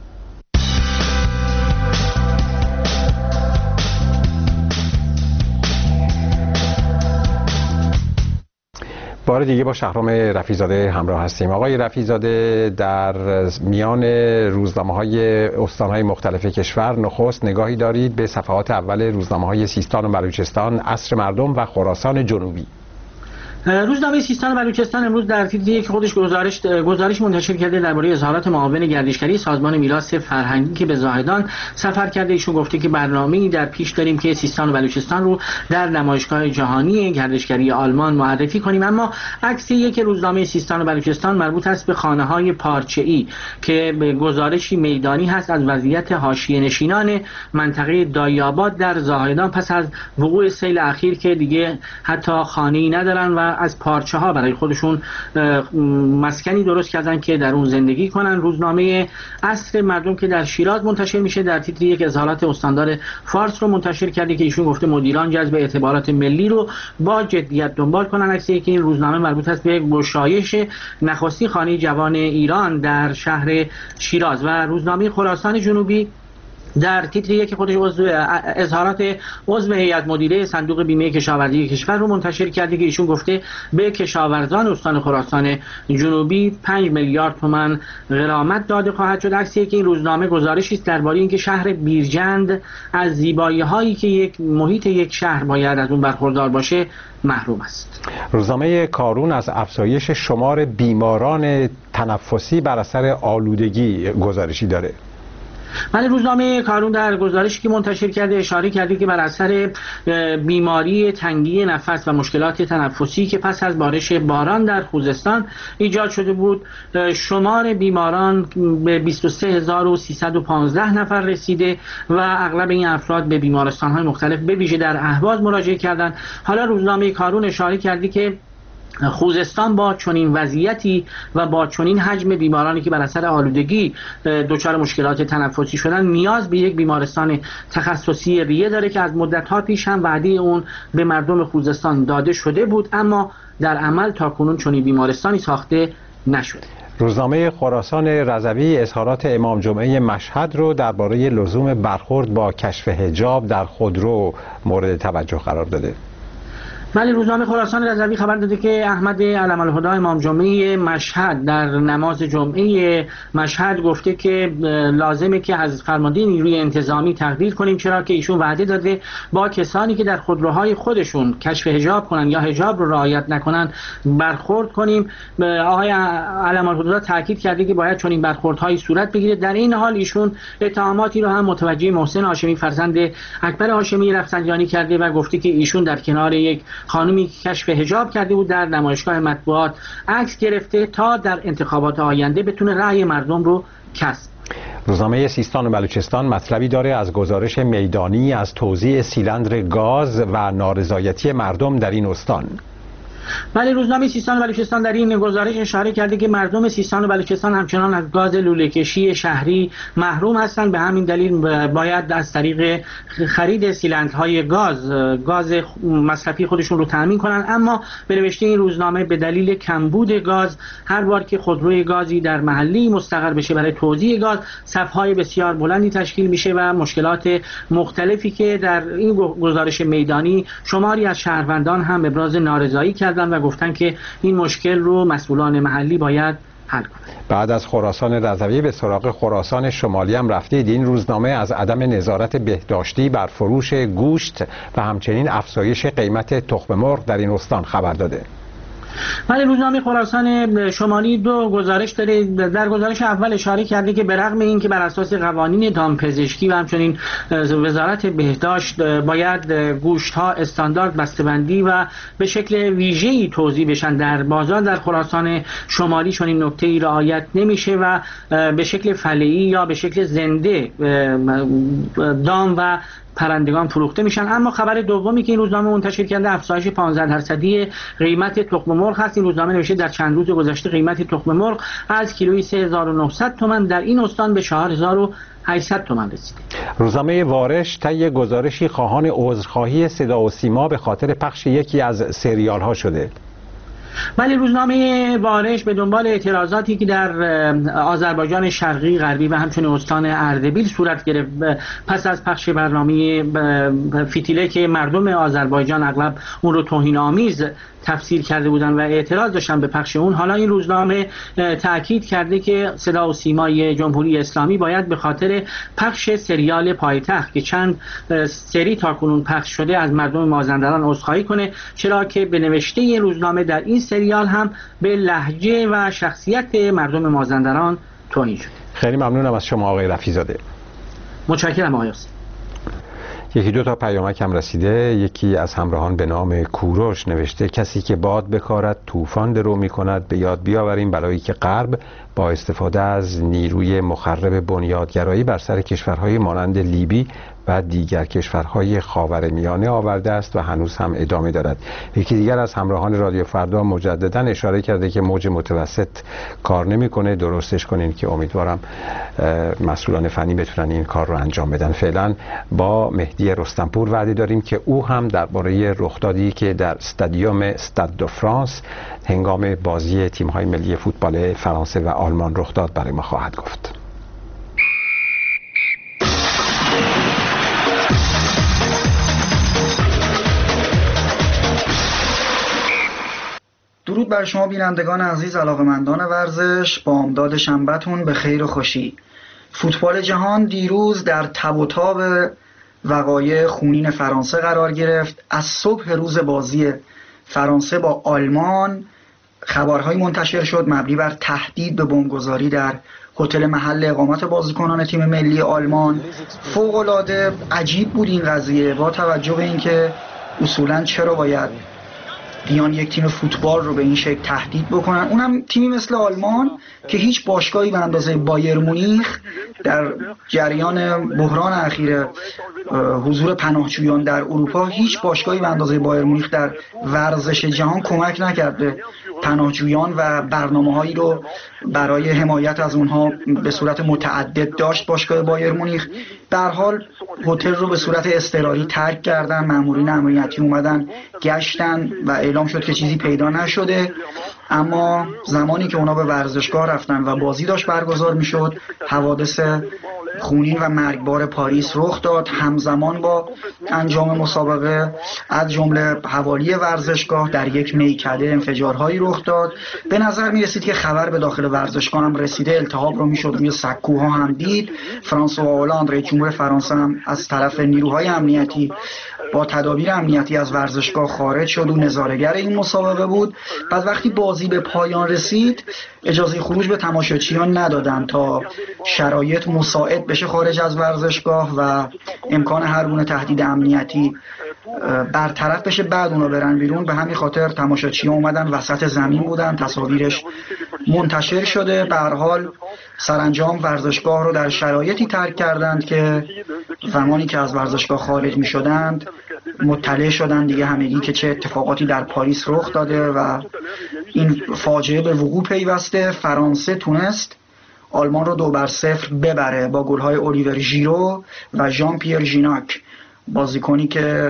بار دیگه با شهرام رفیع‌زاده همراه هستیم. آقای رفیع‌زاده، در میان روزنامه‌های استان‌های مختلف کشور نخست نگاهی دارید به صفحات اول روزنامه‌های سیستان و بلوچستان، عصر مردم و خراسان جنوبی. روزنامه سیستان و بلوچستان امروز در تیتری که خودش گزارش گزارش منتشر کرده درباره اظهارات معاون گردشگری سازمان میراث فرهنگی که به زاهدان سفر کرده. ایشون گفته که برنامه‌ای در پیش داریم که سیستان و بلوچستان رو در نمایشگاه جهانی گردشگری آلمان معرفی کنیم. اما عکس یک روزنامه سیستان و بلوچستان مربوط است به خانه‌های پارچه‌ای که به گزارشی میدانی هست از وضعیت حاشیه‌نشینان منطقه دایاباد در زاهدان پس از وقوع سیل اخیر که دیگه حتی خانه‌ای ندارن و از پارچه ها برای خودشون مسکنی درست کردن که در اون زندگی کنن. روزنامه عصر مردم که در شیراز منتشر میشه در تیتر یک اظهارات استاندار فارس رو منتشر کرده که ایشون گفته مدیران جذب اعتبارات ملی رو با جدیت دنبال کنن. عکسی که این روزنامه مربوط است به گشایش نخستین خانه جوان ایران در شهر شیراز. و روزنامه خراسان جنوبی در تیتر یک خودش عضو اظهارات عضو هیئت مدیره صندوق بیمه کشاورزی کشور رو منتشر کرده که ایشون گفته به کشاورزان استان خراسان جنوبی پنج میلیارد تومان غرامت داده خواهد شد. عکسی که این روزنامه گزارشی است درباره اینکه شهر بیرجند از زیبایی هایی که یک محیط یک شهر باید از اون برخوردار باشه محروم است. روزنامه کارون از افزایش شمار بیماران تنفسی بر اثر آلودگی گزارشی داره. ولی روزنامه کارون در گزارشی که منتشر کرده اشاره کرده که بر اثر بیماری تنگی نفس و مشکلات تنفسی که پس از بارش باران در خوزستان ایجاد شده بود، شمار بیماران به بیست و سه هزار و سیصد و پانزده نفر رسیده و اغلب این افراد به بیمارستان‌های مختلف به ویژه در اهواز مراجعه کردند. حالا روزنامه کارون اشاره کرده که خوزستان با چنین وضعیتی و با چنین حجم بیمارانی که بر اثر آلودگی دچار مشکلات تنفسی شدن نیاز به یک بیمارستان تخصصی ریه داره که از مدت‌ها پیش هم وعده اون به مردم خوزستان داده شده بود، اما در عمل تاکنون چنین بیمارستانی ساخته نشده. روزنامه خراسان رضوی اظهارات امام جمعه مشهد رو درباره لزوم برخورد با کشف حجاب در خودرو مورد توجه قرار داده. ولی روزنامه خراسان رضوی خبر داده که احمد علم الهدی امام جمعه مشهد در نماز جمعه مشهد گفته که لازمه که از فرمانده نیروی انتظامی تقدیر کنیم، چرا که ایشون وعده داده با کسانی که در خودروهای خودشون کشف حجاب کنن یا حجاب رو رعایت نکنن برخورد کنیم. آقای علم الهدی تاکید کرده که باید چنین برخوردهایی صورت بگیره. در این حال ایشون اتهاماتی رو هم متوجه محسن هاشمی فرزند اکبر هاشمی رفسنجانی کرده و گفته که ایشون در کنار یک خانمی که کشف حجاب کرده بود در نمایشگاه مطبوعات عکس گرفته تا در انتخابات آینده بتونه رأی مردم رو کسب. روزنامه سیستان و بلوچستان مطلبی داره از گزارش میدانی از توزیع سیلندر گاز و نارضایتی مردم در این استان. ولی روزنامه سیستان و بلوچستان در این گزارش اشاره کرده که مردم سیستان و بلوچستان همچنان از گاز لوله‌کشی شهری محروم هستند. به همین دلیل باید از طریق خرید سیلندرهای گاز گاز مصرفی خودشون رو تامین کنند. اما به نوشته این روزنامه به دلیل کمبود گاز هر بار که خودروی گازی در محلی مستقر بشه برای توزیع گاز صف‌های بسیار بلندی تشکیل میشه و مشکلات مختلفی که در این گزارش میدانی شماری از شهروندان هم ابراز نارضایی کردند و گفتن که این مشکل رو مسئولان محلی باید حل کنند. بعد از خراسان رضوی به سراغ خراسان شمالی هم رفتید. این روزنامه از عدم نظارت بهداشتی بر فروش گوشت و همچنین افزایش قیمت تخم مرغ در این استان خبر داده. ولی روزنامه خراسان شمالی دو گزارش داره. در گزارش اول اشاره کرده که به رغم اینکه بر اساس قوانین دامپزشکی و همچنین وزارت بهداشت باید گوشت‌ها استاندارد بسته‌بندی و به شکل ویژه‌ای توزیع بشن در بازار، در خراسان شمالی چنین نکته‌ای رعایت نمیشه و به شکل فله‌ای یا به شکل زنده دام و پرندگان فروخته میشن. اما خبر دومی که این روزنامه منتشر کرده افزایش پانزده درصدی قیمت تخم مرغ هست. این روزنامه نوشته در چند روز گذشته قیمت تخم مرغ از کیلویی سه هزار و نهصد تومان در این استان به چهار هزار و هشتصد تومان رسید. روزنامه وارش طی گزارشی خواهان عذرخواهی صدا و سیما به خاطر پخش یکی از سریال ها شده. ولی روزنامه وارش به دنبال اعتراضاتی که در آذربایجان شرقی غربی و همچنین استان اردبیل صورت گرفت پس از پخش برنامه فتیله که مردم آذربایجان اغلب اون رو توهین‌آمیز تفسیر کرده بودن و اعتراض داشتن به پخش اون، حالا این روزنامه تاکید کرده که صدا و سیمای جمهوری اسلامی باید به خاطر پخش سریال پایتخت که چند سری تاکنون پخش شده از مردم مازندران عذرخواهی کنه، چرا که به نوشته این روزنامه در این سریال هم به لهجه و شخصیت مردم مازندران توهین شده. خیلی ممنونم از شما آقای رفیع‌زاده. متشکرم آقای حسین. یکی دو تا پیامک هم رسیده. یکی از همراهان به نام کوروش نوشته کسی که باد بکارد طوفان درو می کند، به یاد بیاوریم بلایی که غرب با استفاده از نیروی مخرب بنیادگرایی بر سر کشورهای مانند لیبی و دیگر کشورهای خاورمیانه آورده است و هنوز هم ادامه دارد. یکی دیگر از همراهان رادیو فردا مجددا اشاره کرده که موج متوسط کار نمیکنه، درستش کنین که امیدوارم مسئولان فنی بتونن این کار رو انجام بدن. فعلا با مهدی رستمپور وعده داریم که او هم درباره رخدادی که در استادیوم استاد دو فرانس هنگام بازی تیم‌های ملی فوتبال فرانسه و آلمان رخ داد برای ما خواهد گفت. درود بر شما بینندگان عزیز، علاقه‌مندان ورزش، بامداد شنبه‌تون به خیر و خوشی. فوتبال جهان دیروز در تب و تاب وقایع خونین فرانسه قرار گرفت. از صبح روز بازی فرانسه با آلمان خبرهای منتشر شد مبنی بر تهدید به بمبگذاری در هتل محل اقامت بازیکنان تیم ملی آلمان. فوق‌العاده عجیب بود این قضیه با توجه به اینکه اصولاً چرا باید بیان یک تیم فوتبال رو به این شکل تهدید بکنن، اونم تیمی مثل آلمان که هیچ باشگاهی به اندازه بایر مونیخ در جریان بحران اخیر حضور پناهجویان در اروپا هیچ باشگاهی به اندازه بایر مونیخ در ورزش جهان کمک نکرده پناهجویان و برنامه‌هایی رو برای حمایت از اونها به صورت متعدد داشت. باشگاه بایر مونیخ در حال هتل رو به صورت اضطراری ترک کردن، مامورین امنیتی اومدن گشتن و اعلام شد که چیزی پیدا نشده. اما زمانی که اونا به ورزشگاه رفتن و بازی داشت برگزار میشد، حوادث خونین و مرگبار پاریس رخ داد. همزمان با انجام مسابقه از جمله حوالی ورزشگاه در یک میکده انفجارهایی رخ داد. به نظر می رسید که خبر به داخل ورزشگاه هم رسیده، التهاب رو میشد روی سکوها هم دید. فرانسوا هولند رئیس جمهور فرانسه هم از طرف نیروهای امنیتی با تدابیر امنیتی از ورزشگاه خارج شد و نظاره‌گر این مسابقه بود. بعد وقتی بازی به پایان رسید اجازه خروج به تماشاچیان ندادن تا شرایط مساعد بشه خارج از ورزشگاه و امکان هر گونه تهدید امنیتی برطرف بشه بعد اونا برن بیرون. به همین خاطر تماشاچیان اومدن وسط زمین بودن، تصاویرش منتشر شده. به هر حال سرانجام ورزشگاه رو در شرایطی ترک کردند که زمانی که از ورزشگاه خارج می شدند مطلع شدند دیگه همگی که چه اتفاقاتی در پاریس رخ داده و این فاجعه به وقوع پیوسته. فرانسه تونست آلمان رو دو بر صفر ببره با گل‌های الیور ژیرو و ژان پیر ژیناک، بازیکنی که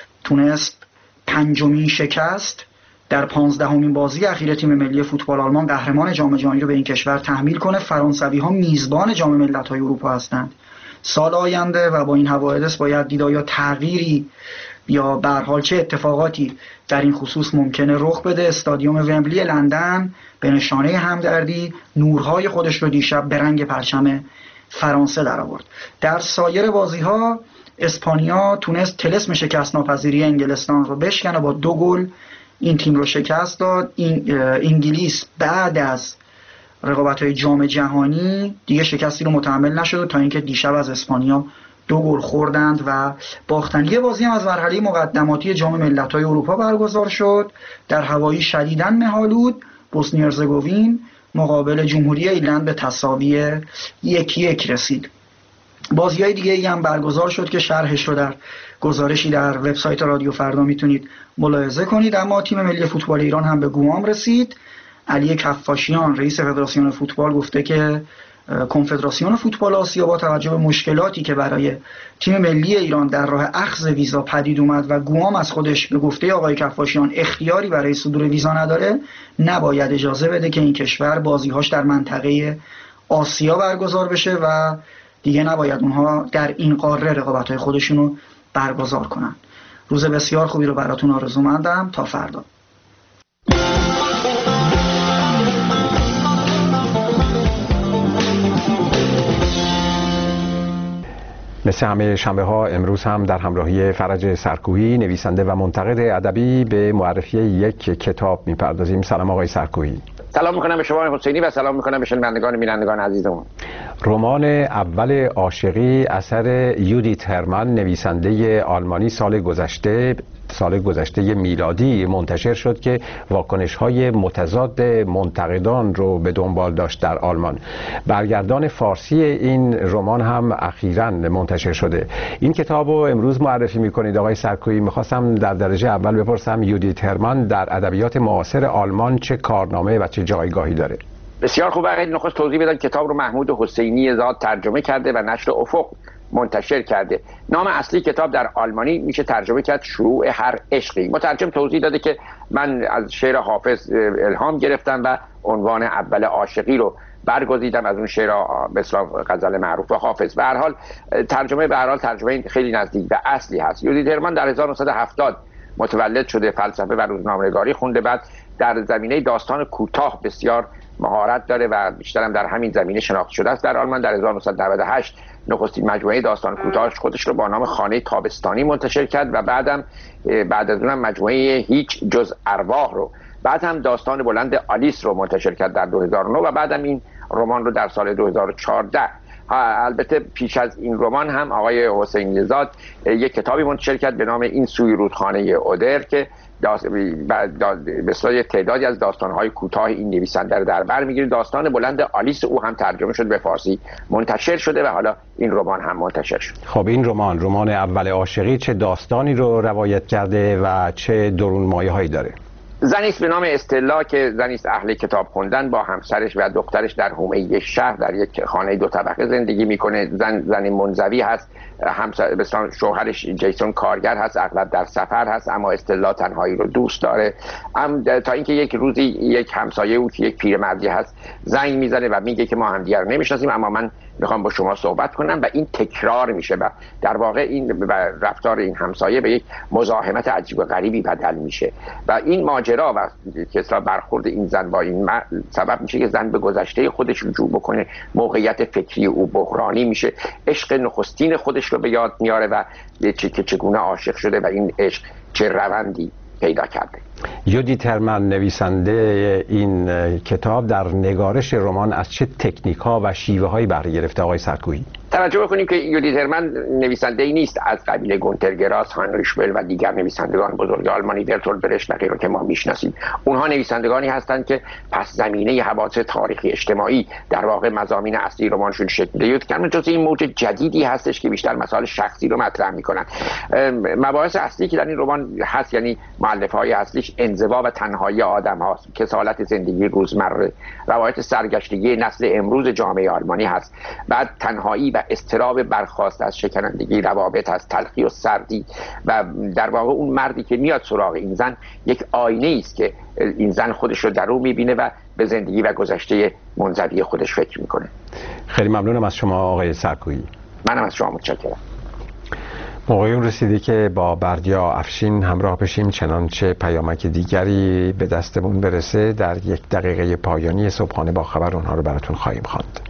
تونست پنجمین شکست در پانزدهمین بازی اخیر تیم ملی فوتبال آلمان قهرمان جام جهانی رو به این کشور تحمیل کنه. فرانسوی‌ها میزبان جام ملت‌های اروپا هستند سال آینده و با این حوادث باید دید آیا تغییری یا به هر حال چه اتفاقاتی در این خصوص ممکنه رخ بده. استادیوم ومبلی لندن به نشانه همدردی نورهای خودش رو دیشب به رنگ پرچم فرانسه درآورد. در سایر بازی‌ها اسپانیا تونست طلسم شکست ناپذیری انگلستان رو بشکنه، با دو گل این تیم رو شکست داد. این انگلیس بعد از رقابت‌های جام جهانی دیگه شکستی رو متحمل نشد تا اینکه دیشب از اسپانیا دو گل خوردند و باختن. یه بازی هم از مرحله مقدماتی جام ملت‌های اروپا برگزار شد در هوایی شدیداً مه‌آلود. بوسنی هرزگوین مقابل جمهوری ایرلند به تساوی یک یک رسید. بازی‌های دیگه‌ای هم برگزار شد که شرحش رو در گزارشی در وبسایت رادیو فردا میتونید ملاحظه کنید. اما تیم ملی فوتبال ایران هم به گوام رسید. علی کفاشیان رئیس فدراسیون فوتبال گفته که کنفدراسیون فوتبال آسیا با توجه به مشکلاتی که برای تیم ملی ایران در راه اخذ ویزا پدید اومد و گوام از خودش به گفته آقای کفاشیان اختیاری برای صدور ویزا نداره، نباید اجازه بده که این کشور بازی‌هاش در منطقه آسیا برگزار بشه و دیگه نباید اونها در این قاره رقابت‌های خودشونو برگزار کنن. روز بسیار خوبی رو براتون آرزومندم. تا فردا. مثل همه شنبه ها امروز هم در همراهی فرج سرکویی نویسنده و منتقد ادبی به معرفی یک کتاب میپردازیم. سلام آقای سرکویی. سلام میکنم به شما حسینی و سلام میکنم به شنوندگان و بینندگان عزیزمون. رمان اول عاشقی اثر یودیت هرمن نویسنده آلمانی سال گذشته سال گذشته میلادی منتشر شد که واکنش‌های متضاد منتقدان رو به دنبال داشت در آلمان. برگردان فارسی این رمان هم اخیراً منتشر شده. این کتاب رو امروز معرفی می‌کنید آقای سرکویی. می‌خواستم در درجه اول بپرسم یودیت هرمن در ادبیات معاصر آلمان چه کارنامه و چه جایگاهی داره؟ بسیار خوب. اگه نخست توضیح بدم کتاب رو محمود حسینی زاد ترجمه کرده و نشر افق منتشر کرده. نام اصلی کتاب در آلمانی میشه ترجمه کرد شروع هر عشقی. مترجم توضیح داده که من از شعر حافظ الهام گرفتم و عنوان اول عاشقی رو برگزیدم از اون شعر مثلا غزل معروف حافظ. به هر حال ترجمه به هر حال ترجمه خیلی نزدیک به اصلی هست. یودیت هرمن در هزار و نهصد و هفتاد متولد شده، فلسفه و روزنامه‌نگاری خونده، بعد در زمینه داستان کوتاه بسیار مهارت داره و بیشتر هم در همین زمینه شناخته شده است. در آلمان در هزار و نهصد و نود و هشت نخستین مجموعه داستان کوتاهش خودش رو با نام خانه تابستانی منتشر کرد و بعدم بعد از اونم مجموعه هیچ جز ارواح رو، بعد هم داستان بلند آلیس رو منتشر کرد در دو هزار و نه و بعدم این رمان رو در سال دو هزار و چهارده. البته پیش از این رمان هم آقای حسین نژاد یک کتابی منتشر کرد به نام این سوی رودخانه اودر که به صورت تعدادی از داستان‌های کوتاه این نویسنده رو در بر می‌گیره. داستان بلند آلیس او هم ترجمه شد به فارسی، منتشر شده و حالا این رمان هم منتشر شد. خب این رمان رمان اول عاشقی چه داستانی رو روایت کرده و چه درون مایه‌هایی داره؟ زنی است به نام استلا که زنی است اهل کتاب خوندن، با همسرش و دخترش در حومه یک شهر در یک خانه دو طبقه زندگی میکنه. زن زن منزوی هست، همسر مثلا شوهرش جیسون کارگر هست، اغلب در سفر هست، اما استلا تنهایی رو دوست داره. ام تا اینکه یک روزی یک همسایه او که یک پیرمردی هست زنگ میزنه و میگه که ما همدیگر رو نمیشناسیم اما من میخوام با شما صحبت کنم و این تکرار میشه و در واقع این رفتار این همسایه به یک مزاحمت عجیب و غریبی بدل میشه و این ماجرا و کسرا برخورد این زن با این سبب میشه که زن به گذشته خودش رجوع بکنه، موقعیت فکری او بحرانی میشه، عشق نخستین خودش رو به یاد میاره و که چگونه عاشق شده و این عشق چه روندی پیدا کرده. یودیت هرمن نویسنده این کتاب در نگارش رمان از چه تکنیک ها و شیوه هایی بهره گرفته آقای سرکویی؟ توجه بکنیم که یودیت هرمن نویسنده ای نیست از قبیل گونتر گراس، هاینریش بل و دیگر نویسندگان بزرگ آلمانی، برتولد برشت و غیره که ما میشناسیم. اونها نویسندگانی هستند که پس زمینه حوادث تاریخی اجتماعی در واقع مضامین اصلی رمانشون شکل میده. یودیت هرمن جزء این موج جدیدی هستش که بیشتر مسائل شخصی رو مطرح میکنن. مباحث اصلی که در این رمان هست یعنی مؤلفه‌های اصلیش انزوا و تنهایی آدم هاست، کسالت زندگی روزمره، روایت سرگشتگی نسل امروز جامعه آلمانی هست، بعد تنهایی و اضطراب برخاست از شکنندگی روابط هست، تلخی و سردی و در واقع اون مردی که میاد سراغ این زن یک آینه است که این زن خودش رو در او میبینه و به زندگی و گذشته منزوی خودش فکر میکنه. خیلی ممنونم از شما آقای سرکویی. منم از شما متشکرم. موقعی رسیده که با بردیا افشین همراه بشیم چنانچه پیامک دیگری به دستمون برسه در یک دقیقه پایانی صبحانه با خبر اونها رو براتون خواهیم خواند.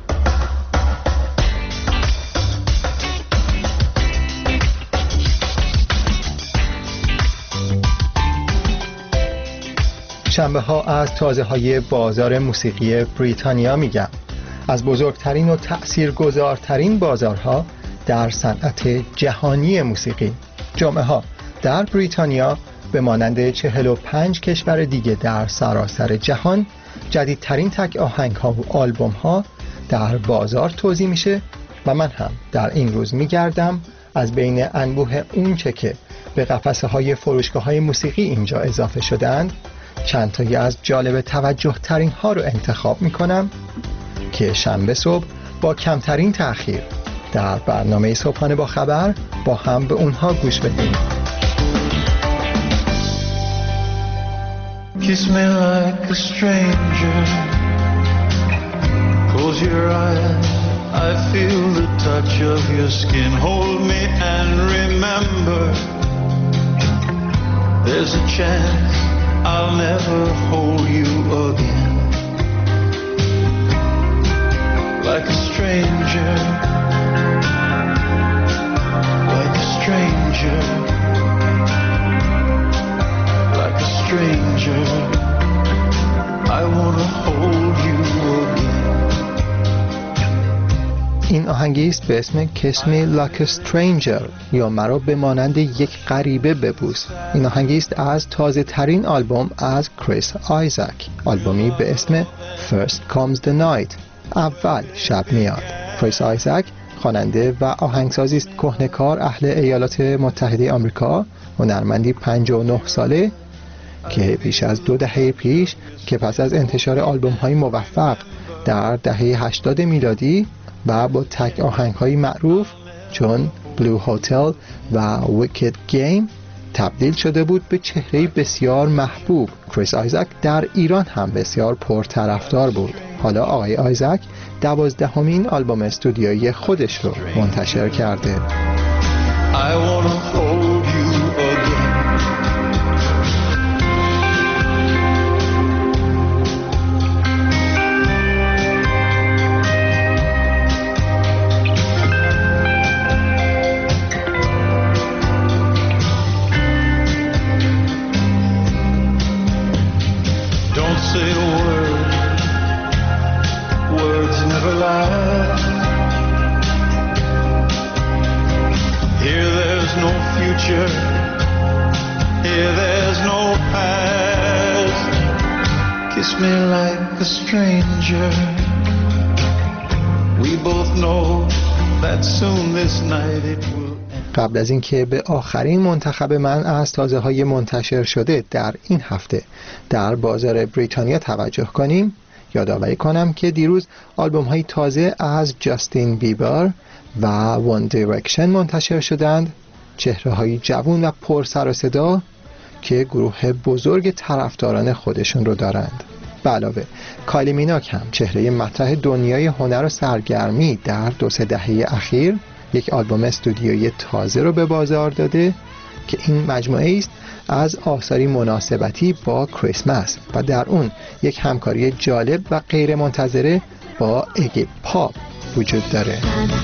شنبه ها از تازه های بازار موسیقی بریتانیا میگم، از بزرگترین و تأثیرگذارترین بازارها در صنعت جهانی موسیقی. جمعه ها در بریتانیا به مانند چهل و پنج کشور دیگه در سراسر جهان جدیدترین تک آهنگ ها و آلبوم ها در بازار توزیع میشه و من هم در این روز میگردم از بین انبوه اونچه که به قفسه های فروشگاه های موسیقی اینجا اضافه شدند چند تایی از جالب توجه ترین ها رو انتخاب میکنم که شنبه صبح با کمترین تأخیر در برنامه صبحانه با خبر با هم به اونها گوش بدیم. Kiss me like a stranger, close your eyes, I feel the touch of your skin, hold me and remember, there's a chance I'll never hold you again, like a stranger, like a stranger, like a stranger, I wanna hold you again. این آهنگی است به اسم Kiss Me Like a Stranger یا مرا به مانند یک غریبه ببوس. این آهنگی است از تازه ترین آلبوم از کریس آیزک، آلبومی به اسم First Comes the Night، اول شب میاد. کریس آیزک خواننده و آهنگسازی است کهنه‌کار اهل ایالات متحده آمریکا، هنرمندی پنجاه و نه ساله که بیش از دو دهه پیش که پس از انتشار آلبوم‌های موفق در دهه هشتاد میلادی و با تک آهنگ‌های معروف چون بلو هتل و ویکد گیم تبدیل شده بود به چهره بسیار محبوب. کریس آیزک در ایران هم بسیار پرطرفدار بود. حالا آقای آیزک دوازدهمین آلبوم استودیویی خودش رو منتشر کرده. I wanna hold you again. Don't say a word, there's no future, here there's no past. Kiss me like a stranger. We both know that soon this night it will. قبل از اینکه به آخرین منتخب من از تازه های منتشر شده در این هفته در بازار بریتانیا توجه کنیم، یادآوری کنم که دیروز آلبوم های تازه از جاستین بیبر و وان دایرکشن منتشر شدند، چهره های جوان و پر سر و صدا که گروه بزرگ طرفداران خودشون رو دارند. به علاوه کایلی میناک هم چهره مطرح دنیای هنر و سرگرمی در دو سه دهه اخیر یک آلبوم استودیویی تازه رو به بازار داده که این مجموعه است از آثاری مناسبتی با کریسمس و در اون یک همکاری جالب و غیر منتظره با اگی پاپ وجود داره.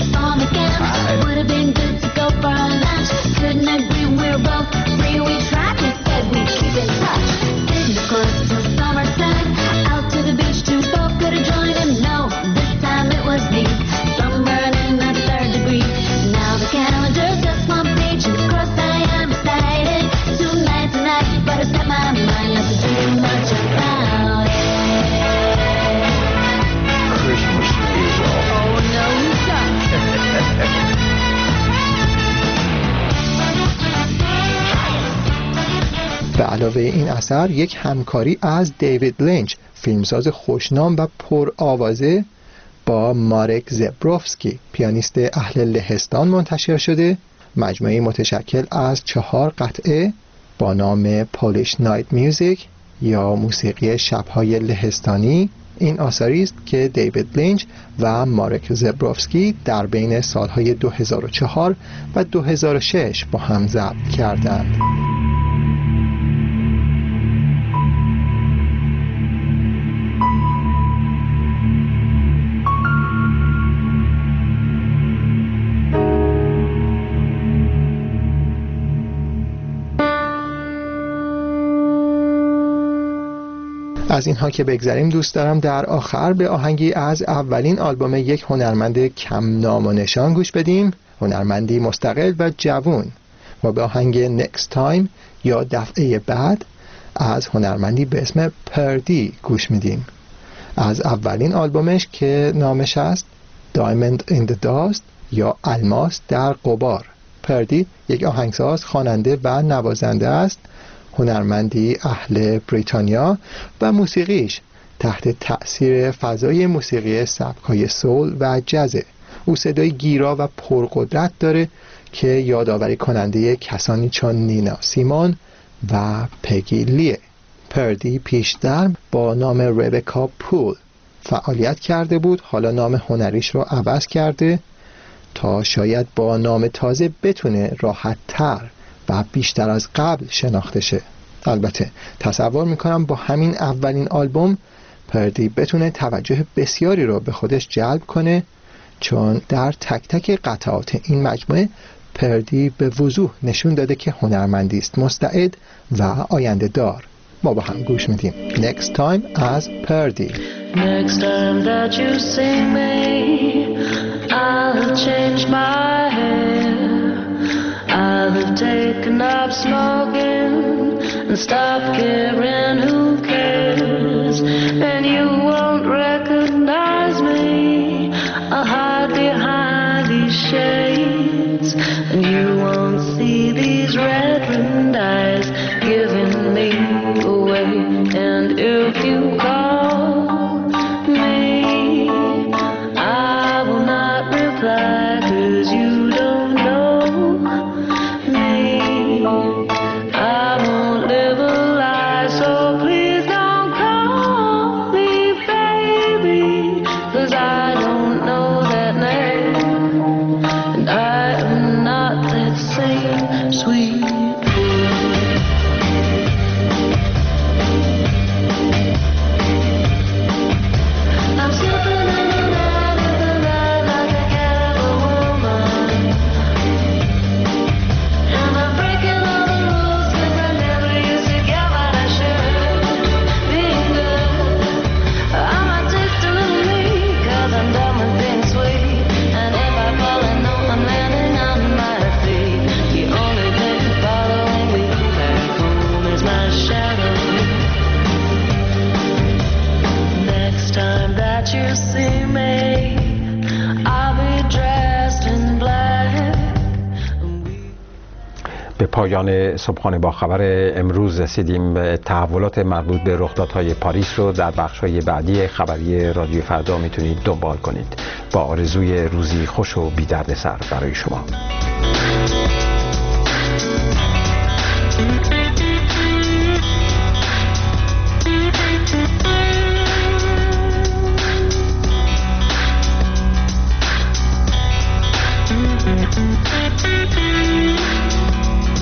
به علاوه این اثر یک همکاری از دیوید لینچ، فیلمساز خوشنام و پر آوازه، با مارک زبروفسکی، پیانیست اهل لهستان منتشر شده. مجموعه متشکل از چهار قطعه با نام پولیش نایت میوزیک یا موسیقی شب‌های لهستانی. این آثاری است که دیوید لینچ و مارک زبروفسکی در بین سالهای دو هزار و چهار و دو هزار و شش با هم ضبط کردند. از اینها که بگذریم، دوست دارم در آخر به آهنگی از اولین آلبوم یک هنرمند کم نام و نشان گوش بدیم، هنرمندی مستقل و جوان. ما به آهنگ Next Time یا دفعه بعد از هنرمندی به اسم پردی گوش میدیم، از اولین آلبومش که نامش است Diamond in the Dust یا الماس در غبار. پردی یک آهنگساز، خواننده و نوازنده است، هنرمندی اهل بریتانیا و موسیقیش تحت تأثیر فضای موسیقی سبک‌های سول و جزه. او صدای گیرا و پرقدرت داره که یادآوری کننده کسانی چون نینا سیمون و پگی لیه. پردی پیشتر با نام ربکا پول فعالیت کرده بود، حالا نام هنریش رو عوض کرده تا شاید با نام تازه بتونه راحت تر و بیشتر از قبل شناخته شه. البته تصور میکنم با همین اولین آلبوم پردی بتونه توجه بسیاری رو به خودش جلب کنه، چون در تک تک قطعات این مجموعه پردی به وضوح نشون داده که هنرمندی است مستعد و آینده دار. ما با هم گوش میدیم Next Time از پردی. Next time that you see me, I'll change my hair. I'll have taken up smoking and stop caring who cares. And you won't recognize me, I'll hide behind these shades. And you won't see these red-rimmed eyes giving me away. And if you call me, I will not reply, 'cause you don't know me. I won't live a lie, so please don't call me baby, 'cause I don't know that name, and I am not that same sweet the به پایان صبحانه با خبر امروز رسیدیم. تحولات مربوط به رخدادهای پاریس رو در بخش‌های بعدی خبری رادیو فردا میتونید دنبال کنید. با آرزوی روزی خوش و بی دردسر برای شما.